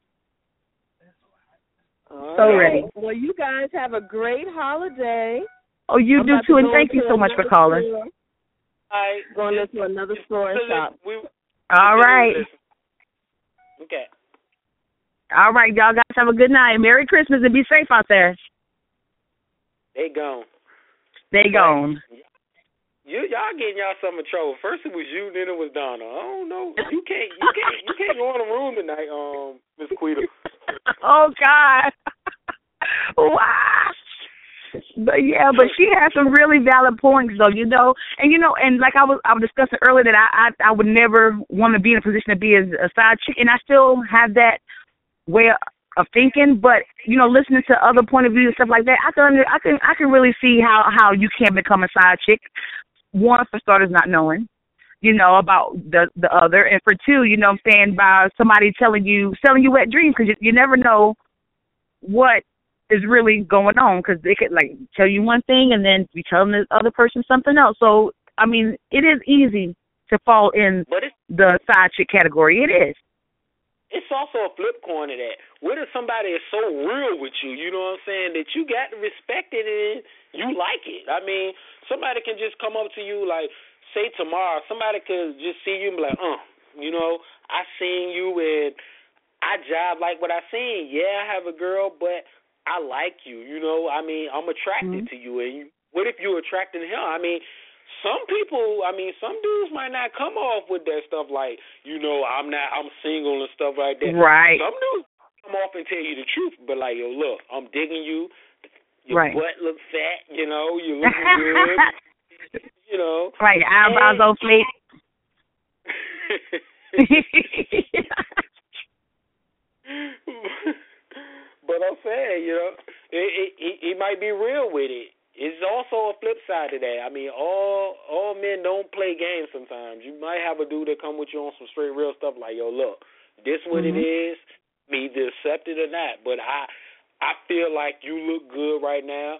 All so right. ready. Well, you guys have a great holiday. Oh, you I'm do too, to and thank you so much for calling. Store. All right. Going into another store and shop. We, All right. Okay. All right, y'all guys have a good night. Merry Christmas and be safe out there. They gone. They gone. You y'all getting y'all some in trouble. First it was you, then it was Donna. I don't know. You can't you can't you can't go in the room tonight, um, Miss Quita. Oh God. Wow. But yeah, but she has some really valid points though, you know. And you know, and like I was I was discussing earlier that I I, I would never want to be in a position to be a, a side chick, and I still have that way of thinking, but you know, listening to other point of view and stuff like that, I can I can I can really see how how you can become a side chick. One, for starters, not knowing, you know, about the the other, and for two, you know, what I'm saying, by somebody telling you selling you wet dreams, because you, you never know what is really going on, because they could like tell you one thing and then be telling the other person something else. So I mean, it is easy to fall in but it's, the side chick category. It is. It's also a flip coin to that. What if somebody is so real with you, you know what I'm saying, that you got to respect it and you like it? I mean, somebody can just come up to you, like, say tomorrow, somebody could just see you and be like, uh, you know, I seen you and I jive like what I seen. Yeah, I have a girl, but I like you, you know. I mean, I'm attracted mm-hmm. to you. And you, what if you're attracted to him? I mean, some people, I mean, some dudes might not come off with that stuff like, you know, I'm not, I'm single and stuff like that. Right. Some dudes come off and tell you the truth, but like, yo, look, I'm digging you. your right. butt look fat, you know, you looking good, you know. Right, your eyebrows on fleek. But I'm saying, you know, it, it, he, he might be real with it. It's also a flip side to that. I mean, all all men don't play games sometimes. You might have a dude that come with you on some straight real stuff like, yo, look, this what mm-hmm. it is, me either accept it or not. But I I feel like you look good right now.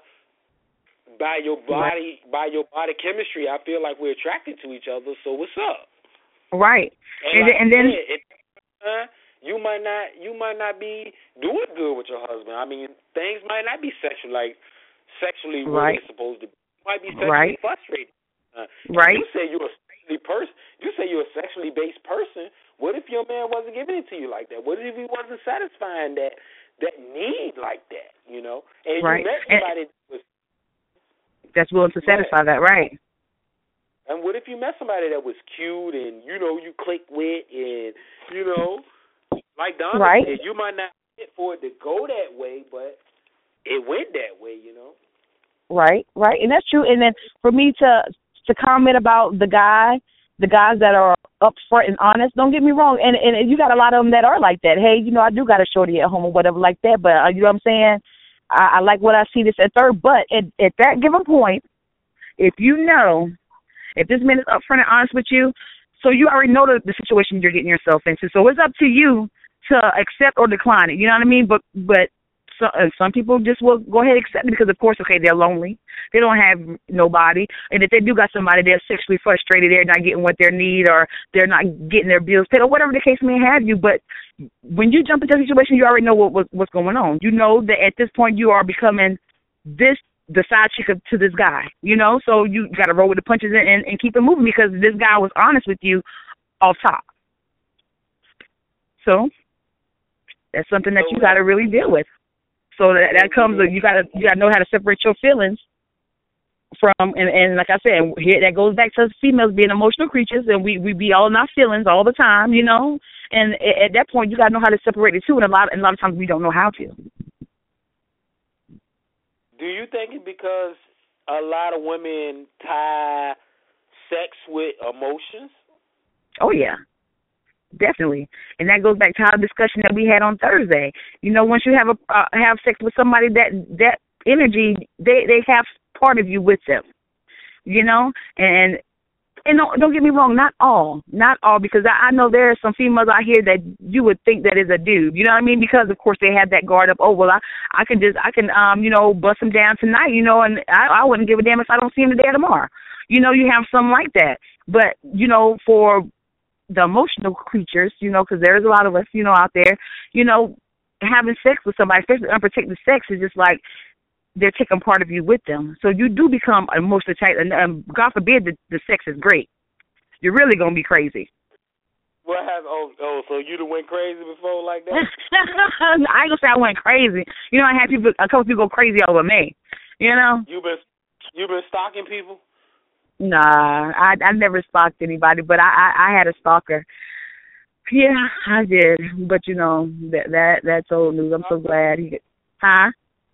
By your body right. by your body chemistry, I feel like we're attracted to each other, so what's up? Right. And, and, like and then said, it, uh, you might not you might not be doing good with your husband. I mean, things might not be sexual like sexually right. what they're supposed to be. You might be sexually right. frustrated. Uh, right. You say you're a sexually person. You say you're a sexually based person. What if your man wasn't giving it to you like that? What if he wasn't satisfying that that need like that? You know, and right. you met somebody that was that's willing to satisfy right. that, right? And what if you met somebody that was cute and you know you click with and you know, like Donna right. said, you might not fit for it to go that way, but it went that way, you know. Right, right, and that's true. And then for me to to comment about the guy, the guys that are upfront and honest, don't get me wrong, and and you got a lot of them that are like that. Hey, you know, I do got a shorty at home or whatever like that, but uh, you know what I'm saying? I, I like what I see this at third, but at, at that given point, if you know, if this man is upfront and honest with you, so you already know the, the situation you're getting yourself into. So it's up to you to accept or decline it. You know what I mean? But but. So, uh, some people just will go ahead and accept it because, of course, okay, they're lonely. They don't have nobody. And if they do got somebody, they're sexually frustrated. They're not getting what they need or they're not getting their bills paid or whatever the case may have you. But when you jump into a situation, you already know what, what what's going on. You know that at this point you are becoming this the side chick to this guy, you know? So you got to roll with the punches and, and, and keep it moving because this guy was honest with you off top. So that's something that you got to really deal with. So that that comes, you gotta you gotta know how to separate your feelings from, and, and like I said, here that goes back to females being emotional creatures, and we, we be all in our feelings all the time, you know. And at, at that point, you gotta know how to separate the two, and a lot and a lot of times we don't know how to. Do you think it's because a lot of women tie sex with emotions? Oh yeah. Definitely, and that goes back to our discussion that we had on Thursday. You know, once you have a uh, have sex with somebody, that that energy, they they have part of you with them. You know, and and don't, don't get me wrong, not all, not all, because I, I know there are some females out here that you would think that is a dude. You know what I mean? Because of course they have that guard up. Oh well, I I can just I can um you know bust him down tonight. You know, and I I wouldn't give a damn if I don't see him today or tomorrow. You know, you have some like that, but you know for the emotional creatures, you know, because there's a lot of us, you know, out there, you know, having sex with somebody, especially unprotected sex, is just like they're taking part of you with them. So you do become emotionally tight, and um, God forbid the, the sex is great. You're really going to be crazy. What happened? Oh, oh, so you done went crazy before like that? I ain't going to say I went crazy. You know, I had people, a couple people go crazy over me, you know? You been, you been stalking people? Nah, I I never stalked anybody, but I, I, I had a stalker. Yeah, I did, but you know that that that's old news. I'm so glad he. Huh?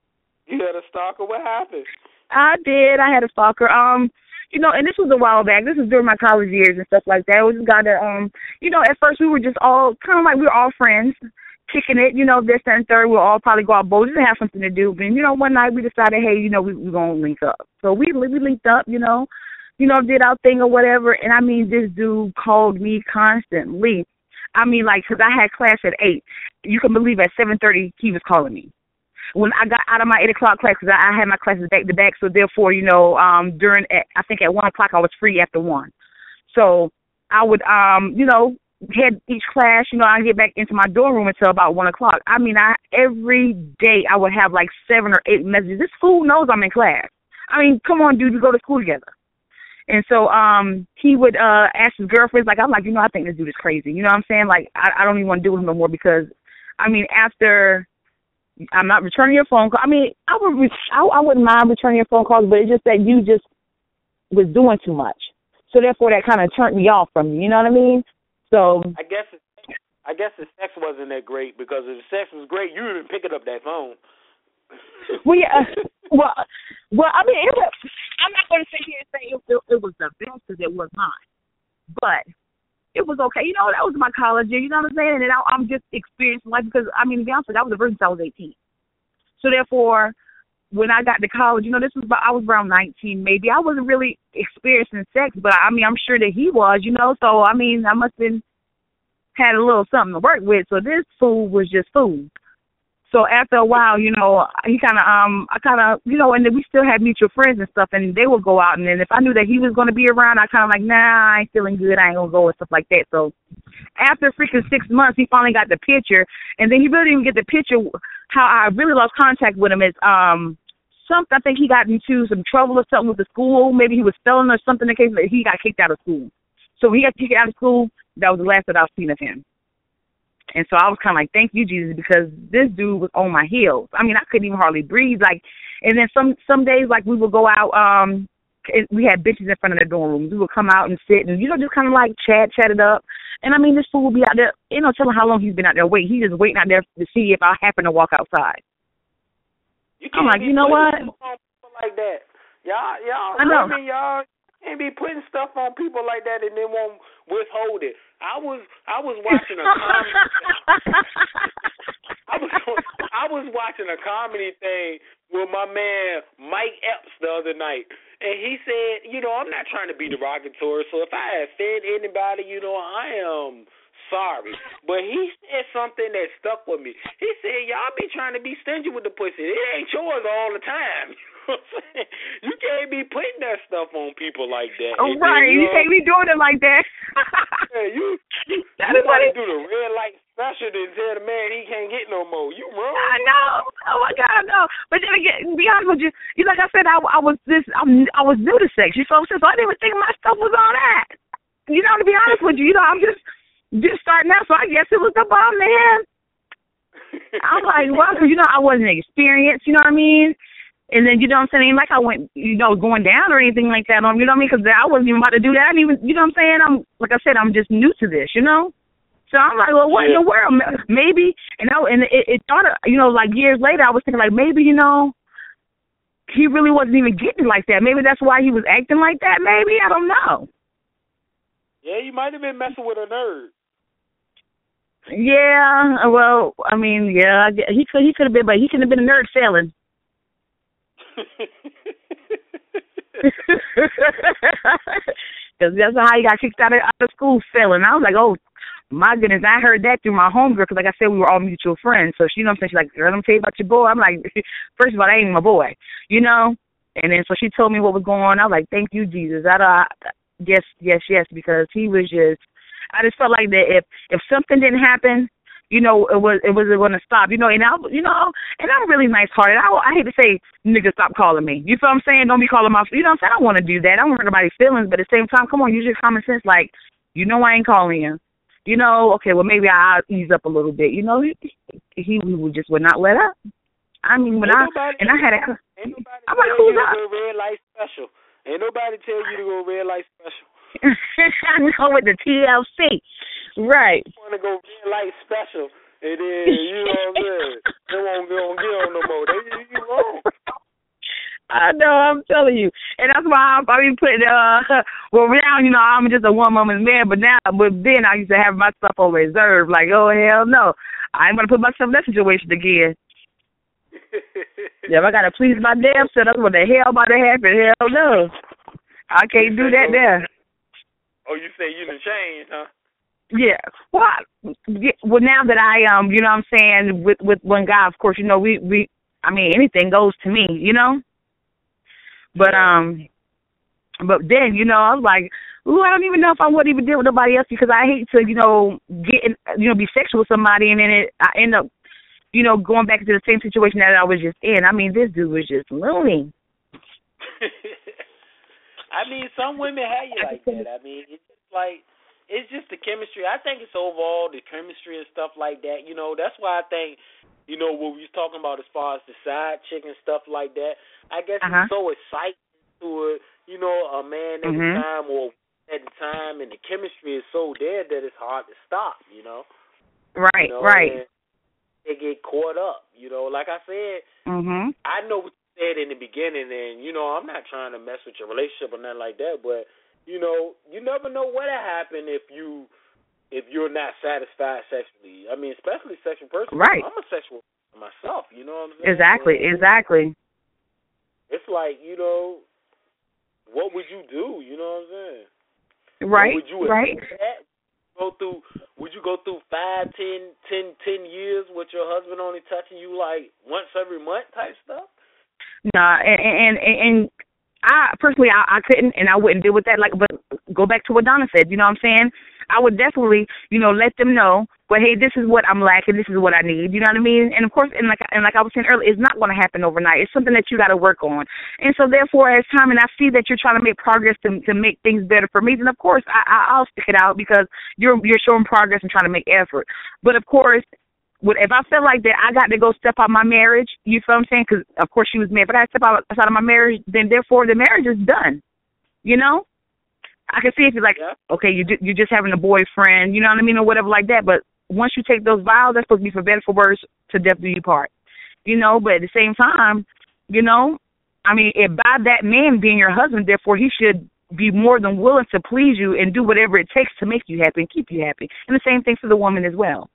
You had a stalker? What happened? I did. I had a stalker. Um, you know, and this was a while back. This was during my college years and stuff like that. It was just got that. Um, you know, at first we were just all kind of like we were all friends, kicking it. You know, this and third. We'll all probably go out both just to have something to do. But you know, one night we decided, hey, you know, we we're gonna link up. So we we linked up. You know. You know, did our thing or whatever, and I mean, this dude called me constantly. I mean, like, because I had class at eight. You can believe at seven thirty he was calling me. When I got out of my eight o'clock class, because I, I had my classes back to back, so therefore, you know, um, during, I think at one o'clock I was free after one. So I would, um, you know, head each class, you know, I'd get back into my dorm room until about one o'clock. I mean, I every day I would have like seven or eight messages. This fool knows I'm in class. I mean, come on, dude, we go to school together. And so um, he would uh, ask his girlfriends, like, I'm like, you know, I think this dude is crazy. You know what I'm saying? Like, I, I don't even want to deal with him no more because, I mean, after I'm not returning your phone call. I mean, I, would re- I, I wouldn't mind returning your phone calls, but it's just that you just was doing too much. So, therefore, that kind of turned me off from you. You know what I mean? So I guess I guess the sex wasn't that great because if the sex was great, you would have been picking up that phone. Well, yeah. well, well, I mean, it was, I'm not going to sit here and say it, it, it was the best because it was mine, but it was okay. You know, that was my college year. You know what I'm saying? And I, I'm just experiencing life because, I mean, to be honest with you, I was a virgin since I was eighteen. So therefore, when I got to college, you know, this was about, I was around nineteen maybe. I wasn't really experiencing sex, but I mean, I'm sure that he was, you know. So, I mean, I must have been, had a little something to work with. So this food was just food. So after a while, you know, he kind of, um, I kind of, you know, and then we still had mutual friends and stuff, and they would go out, and then if I knew that he was going to be around, I kind of like, nah, I ain't feeling good, I ain't going to go and stuff like that. So after freaking six months, he finally got the picture, and then he really didn't get the picture. How I really lost contact with him is, um, something, I think he got into some trouble or something with the school. Maybe he was failing or something in case he got kicked out of school. So when he got kicked out of school, that was the last that I've seen of him. And so I was kind of like, thank you, Jesus, because this dude was on my heels. I mean, I couldn't even hardly breathe. Like, and then some some days, like, we would go out. Um, we had benches in front of the dorm rooms. We would come out and sit and, you know, just kind of like chat, chat it up. And, I mean, this fool would be out there, you know, telling how long he's been out there waiting. He's just waiting out there to see if I happen to walk outside. You I'm like, you know what? Like that. Y'all, y'all, I know. women, y'all can't be putting stuff on people like that and then won't withhold it. I was I was watching a comedy. I was I was watching a comedy thing with my man Mike Epps the other night, and he said, you know, I'm not trying to be derogatory, so if I offend anybody, you know, I am sorry. But he said something that stuck with me. He said, y'all be trying to be stingy with the pussy. It ain't yours all the time. You can't be putting that stuff on people like that. Oh, right. You, know, you can't be doing it like that. Yeah, you you, that you is what gotta it, do the red light special to tell the man he can't get no more. You wrong. I know. Oh my God, no. But then again, to be honest with you, you like I said, I, I was this, I'm, I was new to sex. You know, so I didn't even think my stuff was on that. You know, to be honest with you, you know, I'm just just starting out, so I guess it was the bomb, man. I'm like, well, you know, I wasn't experienced. You know what I mean? And then, you know what I'm saying, like I went, you know, going down or anything like that on, you know what I mean, because I wasn't even about to do that. I didn't even, you know what I'm saying, I'm, like I said, I'm just new to this, you know? So I'm like, well, what in the world? Maybe, and, I, and it, it thought, of, you know, like years later, I was thinking, like, maybe, you know, he really wasn't even getting like that. Maybe that's why he was acting like that, maybe, I don't know. Yeah, you might have been messing with a nerd. Yeah, well, I mean, yeah, he could, he could have been, but he couldn't have been a nerd failing. Because that's how he got kicked out of, out of school failing. I was like, oh, my goodness. I heard that through my homegirl because, like I said, we were all mutual friends. So, she, you know what I'm saying? She's like, girl, let me tell you about your boy. I'm like, first of all, that ain't my boy, you know? And then so she told me what was going on. I was like, thank you, Jesus. I, I Yes, yes, yes, because he was just, I just felt like that if, if something didn't happen, you know, it was it wasn't going to stop, you know, and I, you know, and I'm really nice-hearted. I, I hate to say, nigga, stop calling me. You feel what I'm saying? Don't be calling my, you know what I'm saying? I don't want to do that. I don't hurt anybody's feelings, but at the same time, come on, use your common sense. Like, you know I ain't calling you. You know, okay, well, maybe I'll ease up a little bit. You know, he, he, he just would not let up. I mean, when ain't I, nobody, and I had a, I'm like, who's up? Go red light special. Ain't nobody tell you to go red light special. I know, with the T L C. Right. You want to go get like special, and then, you know what I'm saying, they won't, they won't get on no more. They, you, you wrong. I know, I'm telling you. And that's why I'm, I mean, putting, uh, well, now, you know, I'm just a one-woman man, but now, but then I used to have my stuff on reserve, like, oh, hell no. I ain't going to put myself in that situation again. Yeah, I got to please my damn self. That's what the hell about to happen. Hell no. I can't do that there. Oh, you say you done changed, huh? Yeah. Well, I, well, now that I, um, you know what I'm saying, with, with one guy, of course, you know, we, we, I mean, anything goes to me, you know? But, um, but then, you know, I was like, ooh, I don't even know if I would even deal with nobody else because I hate to, you know, get, in, you know, be sexual with somebody and then it, I end up, you know, going back into the same situation that I was just in. I mean, this dude was just loony. I mean, some women have you like that. I mean, it's just like, it's just the chemistry. I think it's overall the chemistry and stuff like that. You know, that's why I think, you know, what we was talking about as far as the side chick and stuff like that, I guess uh-huh. it's so exciting to, a, you know, a man at mm-hmm. the time or at the time, and the chemistry is so there that it's hard to stop, you know? Right, you know, right. They get caught up, you know. Like I said, mm-hmm. I know what you're said in the beginning, and, you know, I'm not trying to mess with your relationship or nothing like that, but, you know, you never know what'll happen if you, if you're not satisfied sexually. I mean, especially sexual person. Right. I'm a sexual myself, you know what I'm saying? Exactly, but exactly. It's like, you know, what would you do, you know what I'm saying? Right, would you right. That? Go through, would you go through five, ten, ten, ten years with your husband only touching you like once every month type stuff? Nah, and and and I personally I, I couldn't, and I wouldn't deal with that. Like, but go back to what Donna said. You know what I'm saying? I would definitely, you know, let them know. But hey, this is what I'm lacking. This is what I need. You know what I mean? And of course, and like and like I was saying earlier, it's not going to happen overnight. It's something that you got to work on. And so therefore, as time and I see that you're trying to make progress to to make things better for me, then of course I, I I'll stick it out because you're you're showing progress and trying to make effort. But of course, if I feel like that I got to go step out my marriage, you feel what I'm saying? Because, of course, she was married. If I got to step out, outside of my marriage, then, therefore, the marriage is done. You know? I can see if you're like, yeah. okay, you, you're just having a boyfriend, you know what I mean, or whatever like that. But once you take those vows, that's supposed to be for better, for worse, to death do you part. You know? But at the same time, you know, I mean, if by that man being your husband, therefore, he should be more than willing to please you and do whatever it takes to make you happy and keep you happy. And the same thing for the woman as well.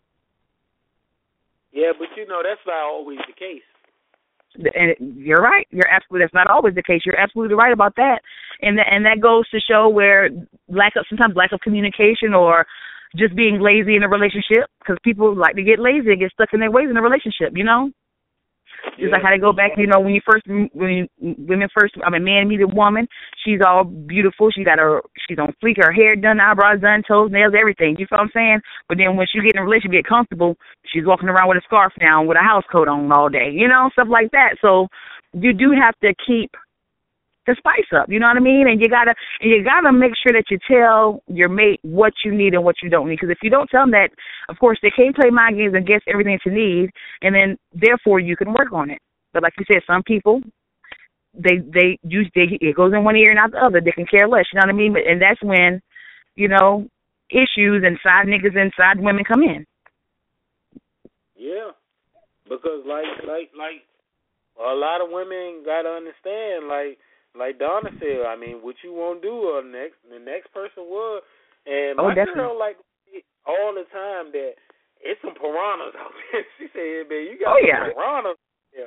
Yeah, but you know that's not always the case. And you're right. You're absolutely. That's not always the case. You're absolutely right about that. And that, and that goes to show where lack of sometimes lack of communication or just being lazy in a relationship, because people like to get lazy and get stuck in their ways in a relationship. You know, just yeah. like how they go back. You know, when you first when you, women first, I mean, man meet a woman, she's all beautiful. She got her she's on fleek, her hair done, eyebrows done, toes, nails, everything. You feel what I'm saying? But then when she get in a relationship, get comfortable, she's walking around with a scarf now with a house coat on all day, you know, stuff like that. So you do have to keep the spice up, you know what I mean? And you gotta and you gotta make sure that you tell your mate what you need and what you don't need. Because if you don't tell them that, of course, they can't play mind games and guess everything that you need, and then therefore you can work on it. But like you said, some people they they use they it goes in one ear and out the other. They can care less, you know what I mean? And that's when, you know, issues and side niggas and side women come in. Yeah, because like like like a lot of women gotta understand, like like Donna said, I mean, what you won't do, or next the next person will. And oh, my definitely. girl like all the time that it's some piranhas out there. She said, "Man, you oh, got some yeah. piranhas." Yeah.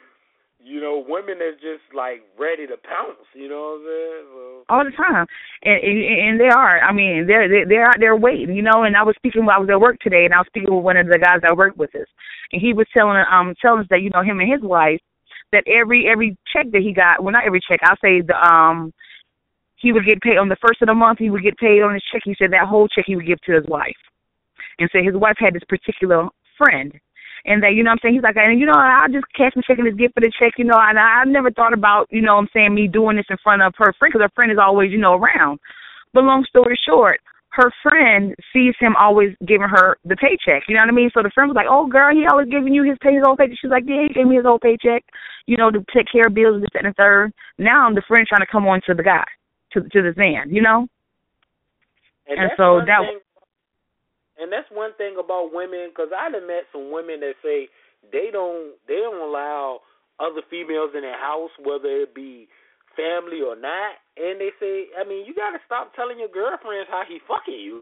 You know, women that's just like ready to pounce. You know what I'm saying? So. All the time, and, and and they are. I mean, they're they're out there waiting. You know. And I was speaking while I was at work today, and I was speaking with one of the guys that work with us, and he was telling um telling us that, you know, him and his wife, that every every check that he got, well, not every check, I'll say the um he would get paid on the first of the month. He would get paid on his check. He said that whole check he would give to his wife, and so his wife had this particular friend. And that, you know what I'm saying, he's like, and you know, I just cash my check and just give for the check, you know, and I, I never thought about, you know what I'm saying, me doing this in front of her friend, because her friend is always, you know, around. But long story short, her friend sees him always giving her the paycheck, you know what I mean? So the friend was like, oh, girl, he always giving you his pay, his whole paycheck. She's like, yeah, he gave me his whole paycheck, you know, to take care of bills, this, that, and the third. Now I'm the friend trying to come on to the guy, to to this man, you know? And, and so that thing- And that's one thing about women, because I've met some women that say they don't they don't allow other females in their house, whether it be family or not. And they say, I mean, you got to stop telling your girlfriends how he fucking you.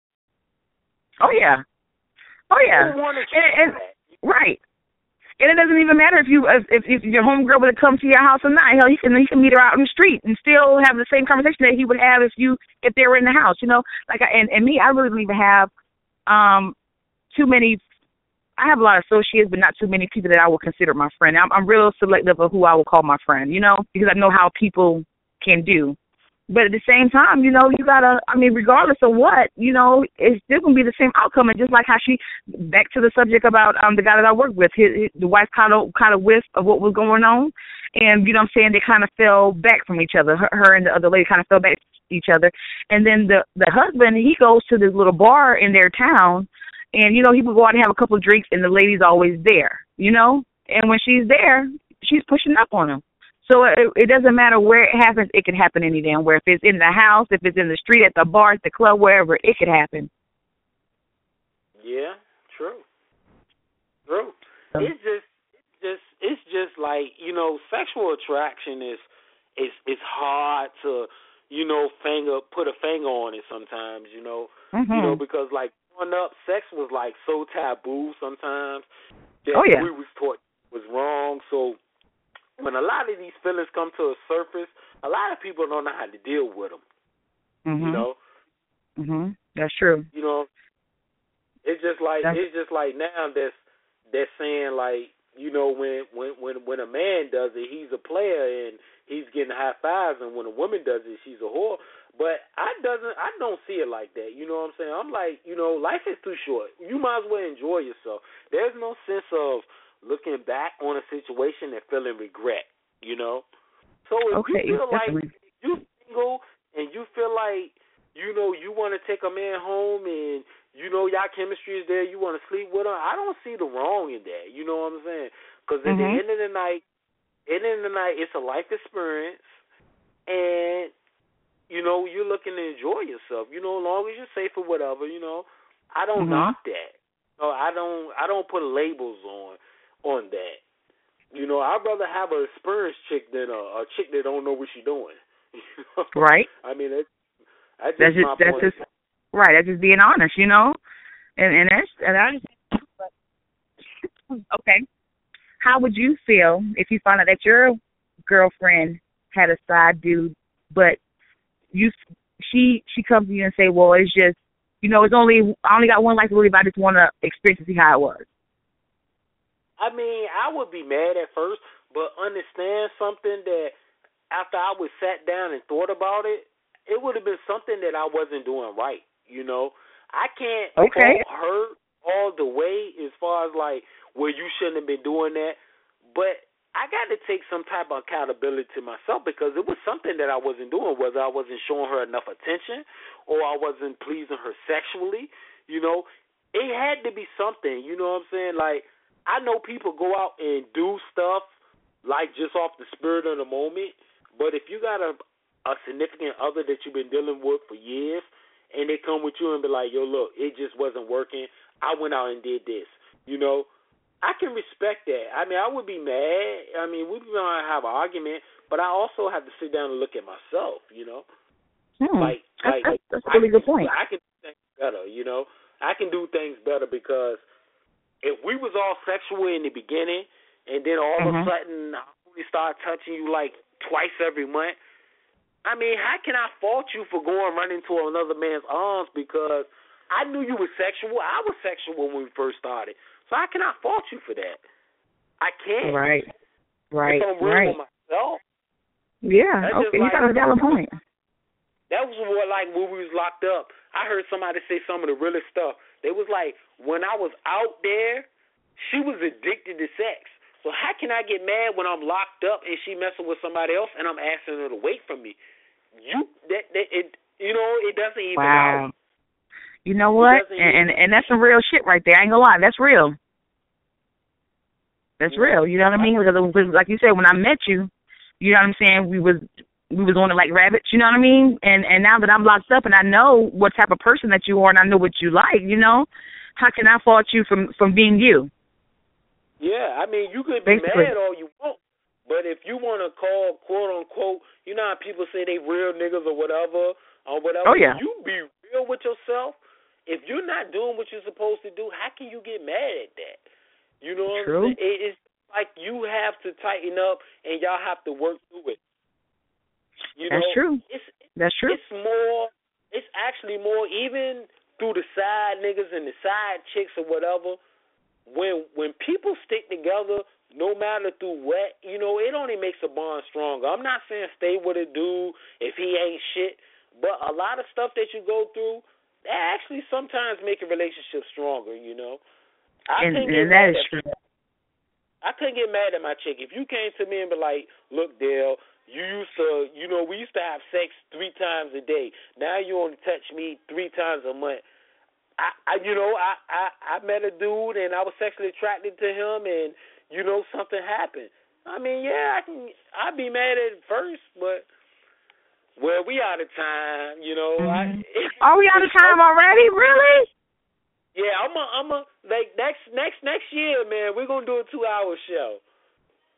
Oh, yeah. Oh, yeah. You want to and, and, right. And it doesn't even matter if you if if your homegirl would come to your house or not. Hell, he can he can meet her out in the street and still have the same conversation that he would have if you if they were in the house. You know, like I, and and me, I really don't even have um too many. I have a lot of associates, but not too many people that I would consider my friend. I'm, I'm real selective of who I will call my friend. You know, because I know how people can do. But at the same time, you know, you gotta, I mean, regardless of what, you know, it's still gonna be the same outcome. And just like how she, back to the subject about um the guy that I worked with, his, his, the wife kind of kind of whiffed of what was going on, and you know what I'm saying, they kind of fell back from each other. Her, her and the other lady kind of fell back from each other. And then the the husband, he goes to this little bar in their town, and you know, he would go out and have a couple of drinks, and the lady's always there, you know. And when she's there, she's pushing up on him. So it, it doesn't matter where it happens. It can happen any damn where. If it's in the house, if it's in the street, at the bar, at the club, wherever, it could happen. Yeah, true. True. It's just, it's just it's just like, you know, sexual attraction is is is hard to, you know, finger put a finger on it sometimes, you know. Mm-hmm. You know, because like growing up, sex was like so taboo sometimes that oh, yeah. we was taught was wrong. So when a lot of these feelings come to a surface, a lot of people don't know how to deal with them. Mm-hmm. You know. Mhm. That's true. You know, it's just like That's... it's just like now that's that's saying like, you know, when when when when a man does it, he's a player and he's getting high fives, and when a woman does it, she's a whore. But I doesn't I don't see it like that. You know what I'm saying? I'm like, you know, life is too short. You might as well enjoy yourself. There's no sense of looking back on a situation and feeling regret. You know. So if okay, you feel definitely. like you single and you feel like, you know, you want to take a man home and, you know, y'all chemistry is there, you want to sleep with him, I don't see the wrong in that. You know what I'm saying? Because at mm-hmm. the end of the night, at the end of the night, it's a life experience, and, you know, you're looking to enjoy yourself. You know, as long as you're safe or whatever, you know, I don't mm-hmm. knock that. No, I don't I don't put labels on on that. You know, I'd rather have an experienced chick than a, a chick that don't know what she's doing. You know? Right. I mean, it's That's just, just my that's point. just right. That's just being honest, you know. And and that's and I just, okay. How would you feel if you found out that your girlfriend had a side dude, but you she she comes to you and say, well, it's just, you know, it's only I only got one life to live. I just want to experience to see how it was. I mean, I would be mad at first, but understand something that after I was sat down and thought about it, it would have been something that I wasn't doing right, you know. I can't okay. fault her all the way as far as, like, well, you shouldn't have been doing that. But I got to take some type of accountability to myself because it was something that I wasn't doing, whether I wasn't showing her enough attention or I wasn't pleasing her sexually, you know. It had to be something, you know what I'm saying? Like, I know people go out and do stuff, like, just off the spirit of the moment. But if you got a a significant other that you've been dealing with for years, and they come with you and be like, yo, look, it just wasn't working. I went out and did this. You know, I can respect that. I mean, I would be mad. I mean, we're going to have an argument, but I also have to sit down and look at myself, you know. Hmm. Like, that's, like that's a really I good point. I can do things better, you know. I can do things better because if we was all sexual in the beginning and then all mm-hmm. of a sudden I only start touching you like twice every month, I mean, how can I fault you for going right into another man's arms because I knew you were sexual. I was sexual when we first started. So how can I fault you for that? I can't. Right. Right. If I'm real right. with myself. Yeah. That's okay. like, you got a valid point. That was what, like, when we was locked up. I heard somebody say some of the realest stuff. They was like, when I was out there, she was addicted to sex. So how can I get mad when I'm locked up and she messing with somebody else and I'm asking her to wait for me? You that, that it you know it doesn't even wow. out. You know what? And, and and that's some real shit right there. I ain't gonna lie, that's real. That's real. You know what I mean? Because like you said, when I met you, you know what I'm saying. We was we was on it like rabbits. You know what I mean? And and now that I'm locked up and I know what type of person that you are and I know what you like, you know, how can I fault you from from being you? Yeah, I mean, you could be Basically. mad all you want. But if you want to call, quote, unquote, you know how people say they real niggas or whatever, or whatever, oh, yeah. you be real with yourself. If you're not doing what you're supposed to do, how can you get mad at that? You know what True. I'm saying? It, it's like you have to tighten up and y'all have to work through it. You That's know, true. It's, That's true. It's more, it's actually more, even through the side niggas and the side chicks or whatever, when when people stick together, no matter through what, you know, it only makes a bond stronger. I'm not saying stay with a dude if he ain't shit, but a lot of stuff that you go through, that actually sometimes make a relationship stronger, you know. I and, couldn't and get that mad is at, true. I couldn't get mad at my chick. If you came to me and be like, look, Dale, you used to, you know, we used to have sex three times a day. Now you only touch me three times a month. I, I you know, I, I, I met a dude and I was sexually attracted to him and, you know, something happened. I mean, yeah, I can, I'd be mad at it first, but, well, we out of time, you know. Mm-hmm. I, Are we out of time already? Really? Yeah, I'm a, I'm a, like, next, next, next year, man, we're going to do a two-hour show.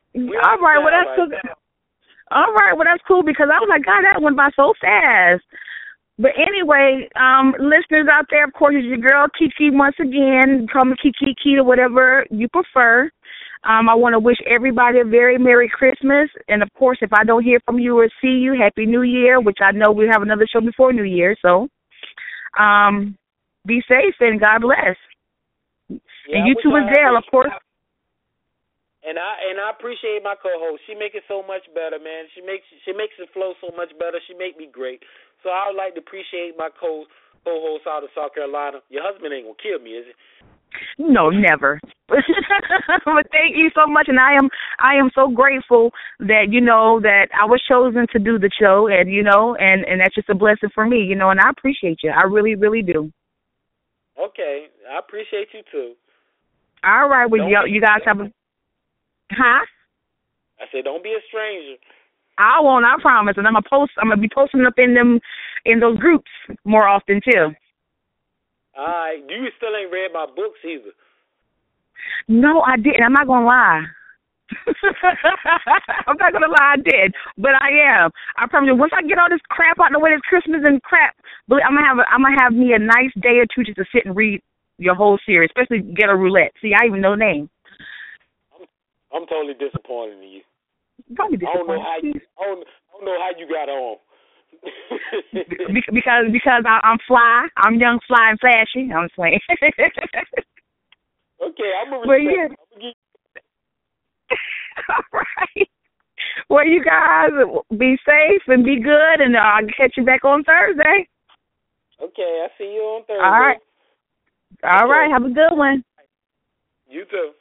We All right, well that's cool. All right, well that's cool because I was like, God, that went by so fast. But anyway, um, listeners out there, of course, it's your girl Kiki once again. Call me Kiki, Kita, whatever you prefer. Um, I want to wish everybody a very Merry Christmas. And, of course, if I don't hear from you or see you, Happy New Year, which I know we have another show before New Year. So um, be safe and God bless. Yeah, and you too as well, of course. And I and I appreciate my co-host. She make it so much better, man. She makes she makes it flow so much better. She make me great. So I would like to appreciate my co co-host out of South Carolina. Your husband ain't gonna kill me, is he? No, never. But thank you so much, and I am I am so grateful that you know that I was chosen to do the show, and you know, and and that's just a blessing for me, you know, and I appreciate you. I really, really do. Okay, I appreciate you too. All right, well, you, you guys have a. Huh? I said, don't be a stranger. I won't. I promise. And I'm gonna post. I'm gonna be posting up in them, in those groups more often too. All right. You still ain't read my books either. No, I didn't. I'm not gonna lie. I'm not gonna lie. I did, but I am. I promise you. Once I get all this crap out of the way, this Christmas and crap, I'm gonna have. A, I'm gonna have me a nice day or two just to sit and read your whole series, especially Ghetto Roulette. See, I even know the name. I'm totally disappointed in you. Don't be disappointed. I don't know how you, I don't, I don't know how you got on. because because I, I'm fly. I'm young, fly, and flashy. I'm playing. Okay, I'm gonna respect. Well, yeah. I'm gonna give... All right. Well, you guys be safe and be good, and I'll catch you back on Thursday. Okay, I see you on Thursday. All right. All okay. right. Have a good one. You too.